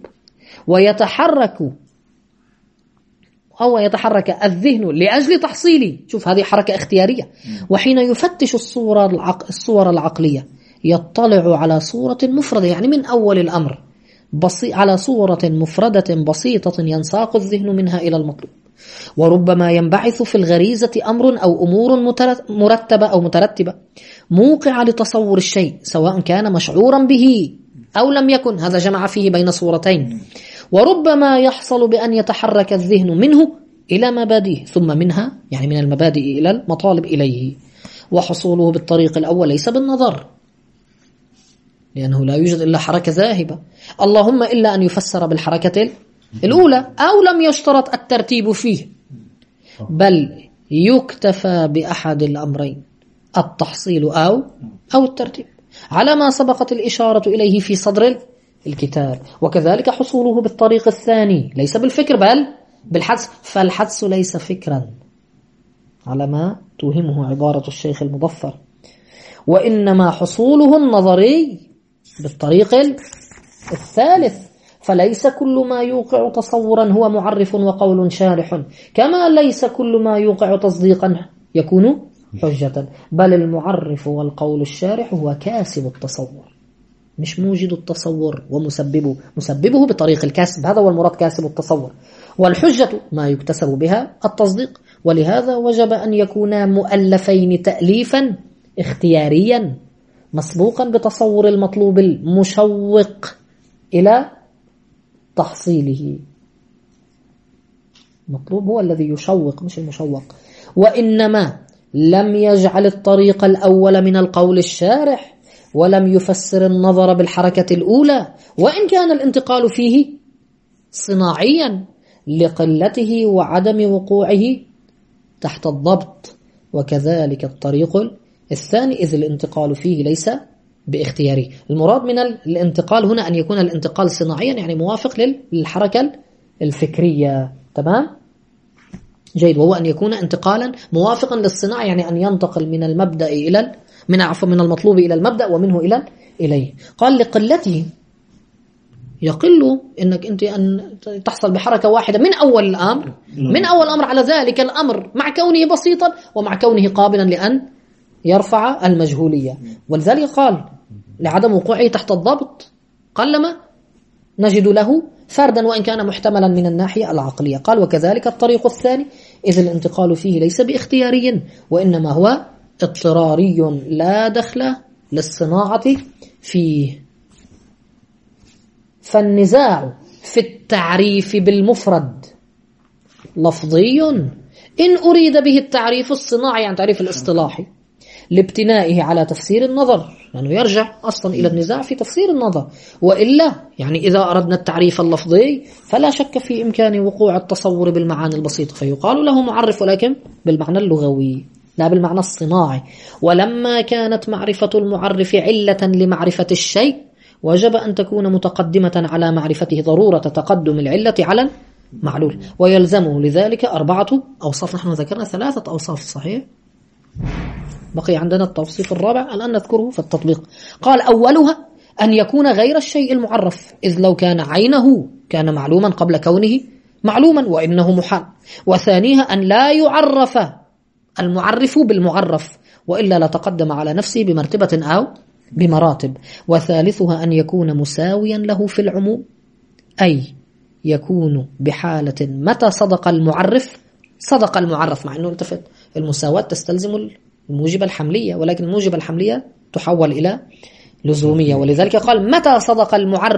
ويتحرك الذهن لأجل تحصيله، شوف هذه حركة اختيارية، وحين يفتش الصور العقلية يطلع على صورة مفردة، يعني من أول الأمر على صورة مفردة بسيطة ينساق الذهن منها إلى المطلوب. وربما ينبعث في الغريزة أمر أو أمور مرتبة أو مترتبة موقع لتصور الشيء، سواء كان مشعورا به أو لم يكن، هذا جمع فيه بين صورتين. وربما يحصل بأن يتحرك الذهن منه إلى مبادئه، ثم منها يعني من المبادئ إلى المطالب إليه، وحصوله بالطريق الأول ليس بالنظر لأنه لا يوجد إلا حركة ذاهبة، اللهم إلا أن يفسر بالحركة الأولى، أو لم يشترط الترتيب فيه، بل يكتفى بأحد الأمرين، التحصيل أو الترتيب، على ما سبقت الإشارة إليه في صدر الكتاب. وكذلك حصوله بالطريق الثاني ليس بالفكر بل بالحدس، فالحدس ليس فكرا على ما توهمه عبارة الشيخ المظفر، وإنما حصوله النظري بالطريق الثالث. فليس كل ما يوقع تصورا هو معرف وقول شارح، كما ليس كل ما يوقع تصديقا يكون حجة، بل المعرف والقول الشارح هو كاسب التصور، مش موجد التصور ومسببه، مسببه بطريق الكسب، هذا هو المراد كاسب التصور. والحجة ما يكتسب بها التصديق، ولهذا وجب أن يكونا مؤلفين تأليفا اختياريا مسبوقا بتصور المطلوب المشوق إلى تحصيله. المطلوب هو الذي يشوق مش المشوق. وإنما لم يجعل الطريق الأول من القول الشارح، ولم يفسر النظر بالحركة الأولى، وإن كان الانتقال فيه صناعيا لقلته وعدم وقوعه تحت الضبط، وكذلك الطريق الثاني إذ الانتقال فيه ليس باختياري. المراد من الانتقال هنا أن يكون الانتقال صناعيا، يعني موافق للحركة الفكرية. تمام؟ جيد. وهو أن يكون انتقالا موافقا للصناعة، يعني أن ينتقل من المبدأ إلى من المطلوب إلى المبدأ ومنه إليه. قال لقلته، يقل إنك أنت أن تحصل بحركة واحدة من أول الأمر، على ذلك الأمر مع كونه بسيطا ومع كونه قابلا لأن يرفع المجهولية. ولذلك قال لعدم وقوعه تحت الضبط قلما نجد له فردا وإن كان محتملا من الناحية العقلية. قال وكذلك الطريق الثاني إذ الانتقال فيه ليس باختياري، وإنما هو اضطراري لا دخل للصناعة فيه. فالنزاع في التعريف بالمفرد لفظي إن أريد به التعريف الصناعي عن تعريف الاصطلاحي لابتنائه على تفسير النظر، لأنه يعني يرجع أصلا إلى النزاع في تفسير النظر. وإلا يعني إذا أردنا التعريف اللفظي فلا شك في إمكان وقوع التصور بالمعاني البسيطة، فيقال له معرف، ولكن بالمعنى اللغوي لا بالمعنى الصناعي. ولما كانت معرفة المعرف علة لمعرفة الشيء وجب أن تكون متقدمة على معرفته ضرورة تقدم العلة على المعلول، ويلزمه لذلك 4 أوصاف. نحن ذكرنا 3 أوصاف صحيح، بقي عندنا التوصيف الرابع الآن نذكره في التطبيق. قال أولها أن يكون غير الشيء المعرف، إذ لو كان عينه كان معلوما قبل كونه معلوما وإنه محال. وثانيها أن لا يعرف المعرف بالمعرف، وإلا لتقدم على نفسه بمرتبة أو بمراتب. وثالثها أن يكون مساويا له في العموم، أي يكون بحالة متى صدق المعرف، مع أنه التفت المساواة تستلزم الموجبة الحملية، ولكن الموجبة الحملية تحول إلى لزومية. ولذلك قال متى صدق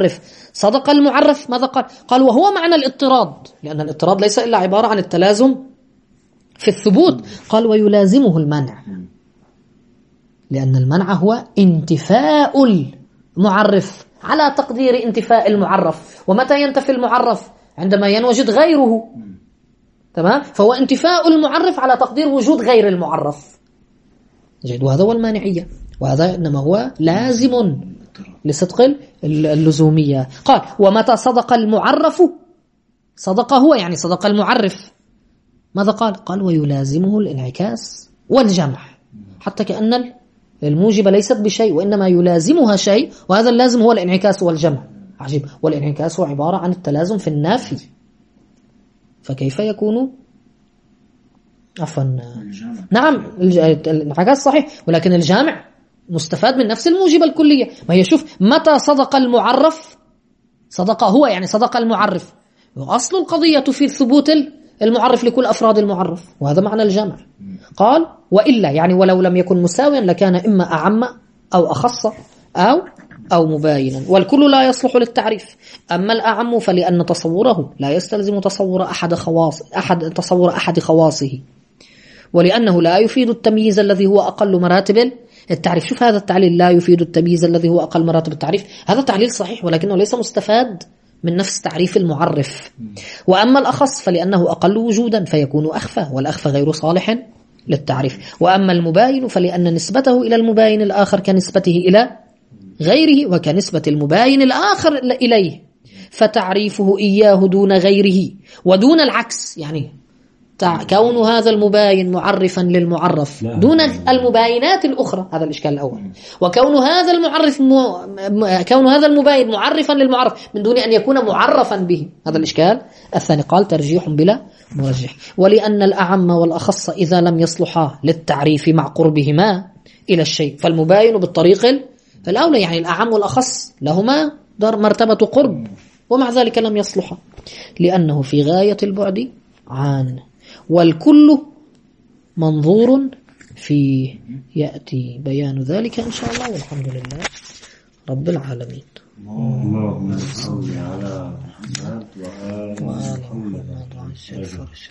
المعرف ماذا قال وهو معنى الاضطراد، لأن الاضطراد ليس إلا عبارة عن التلازم في الثبوت. قال ويلازمه المنع، لأن المنع هو انتفاء المعرف على تقدير انتفاء المعرف. ومتى ينتفي المعرف؟ عندما ينوجد غيره. تمام؟ فهو انتفاء المعرف على تقدير وجود غير المعرف. جيد. وهذا هو المانعية، وهذا إنما هو لازم لصدق اللزومية. قال ومتى صدق المعرف، صدق هو يعني صدق المعرف، ماذا قال ويلازمه الانعكاس والجمع، حتى كأن الموجبة ليست بشيء وإنما يلازمها شيء، وهذا اللازم هو الانعكاس والجمع. عجيب. والانعكاس هو عبارة عن التلازم في النافي، فكيف يكون نعم الانعكاس صحيح، ولكن الجامع مستفاد من نفس الموجبة الكلية. ما هي شوف متى صدق المعرف، صدق هو يعني صدق المعرف، وأصل القضية في ثبوت المعرف لكل أفراد المعرف، وهذا معنى الجمع. قال وإلا يعني ولو لم يكن مساويا لكان إما أعم أو أخص أو مباينا، والكل لا يصلح للتعريف. أما الأعم فلأن تصوره لا يستلزم تصور أحد خواصه، ولأنه لا يفيد التمييز الذي هو أقل مراتب التعريف. شوف هذا التعليل لا يفيد التمييز الذي هو أقل مراتب التعريف، هذا تعليل صحيح ولكنه ليس مستفاد من نفس تعريف المعرف. وأما الأخص فلأنه أقل وجودا فيكون أخفى، والأخفى غير صالح للتعريف. وأما المباين فلأن نسبته إلى المباين الآخر كنسبته إلى غيره وكنسبة المباين الآخر إليه، فتعريفه إياه دون غيره ودون العكس. يعني كون هذا المباين معرفا للمعرف دون المباينات الأخرى، هذا الإشكال الأول. وكون هذا المعرف كون هذا المباين معرفا للمعرف من دون أن يكون معرفا به، هذا الإشكال الثاني. قال ترجيح بلا مرجح. ولأن الأعم والأخص إذا لم يصلحا للتعريف مع قربهما إلى الشيء فالمباين بالطريق الأولى. يعني الأعم والأخص لهما مرتبة قرب ومع ذلك لم يصلحا لأنه في غاية البعد عن، والكل منظور فيه. يأتي بيان ذلك إن شاء الله، والحمد لله رب العالمين. اللهم صل على محمد وآل محمد.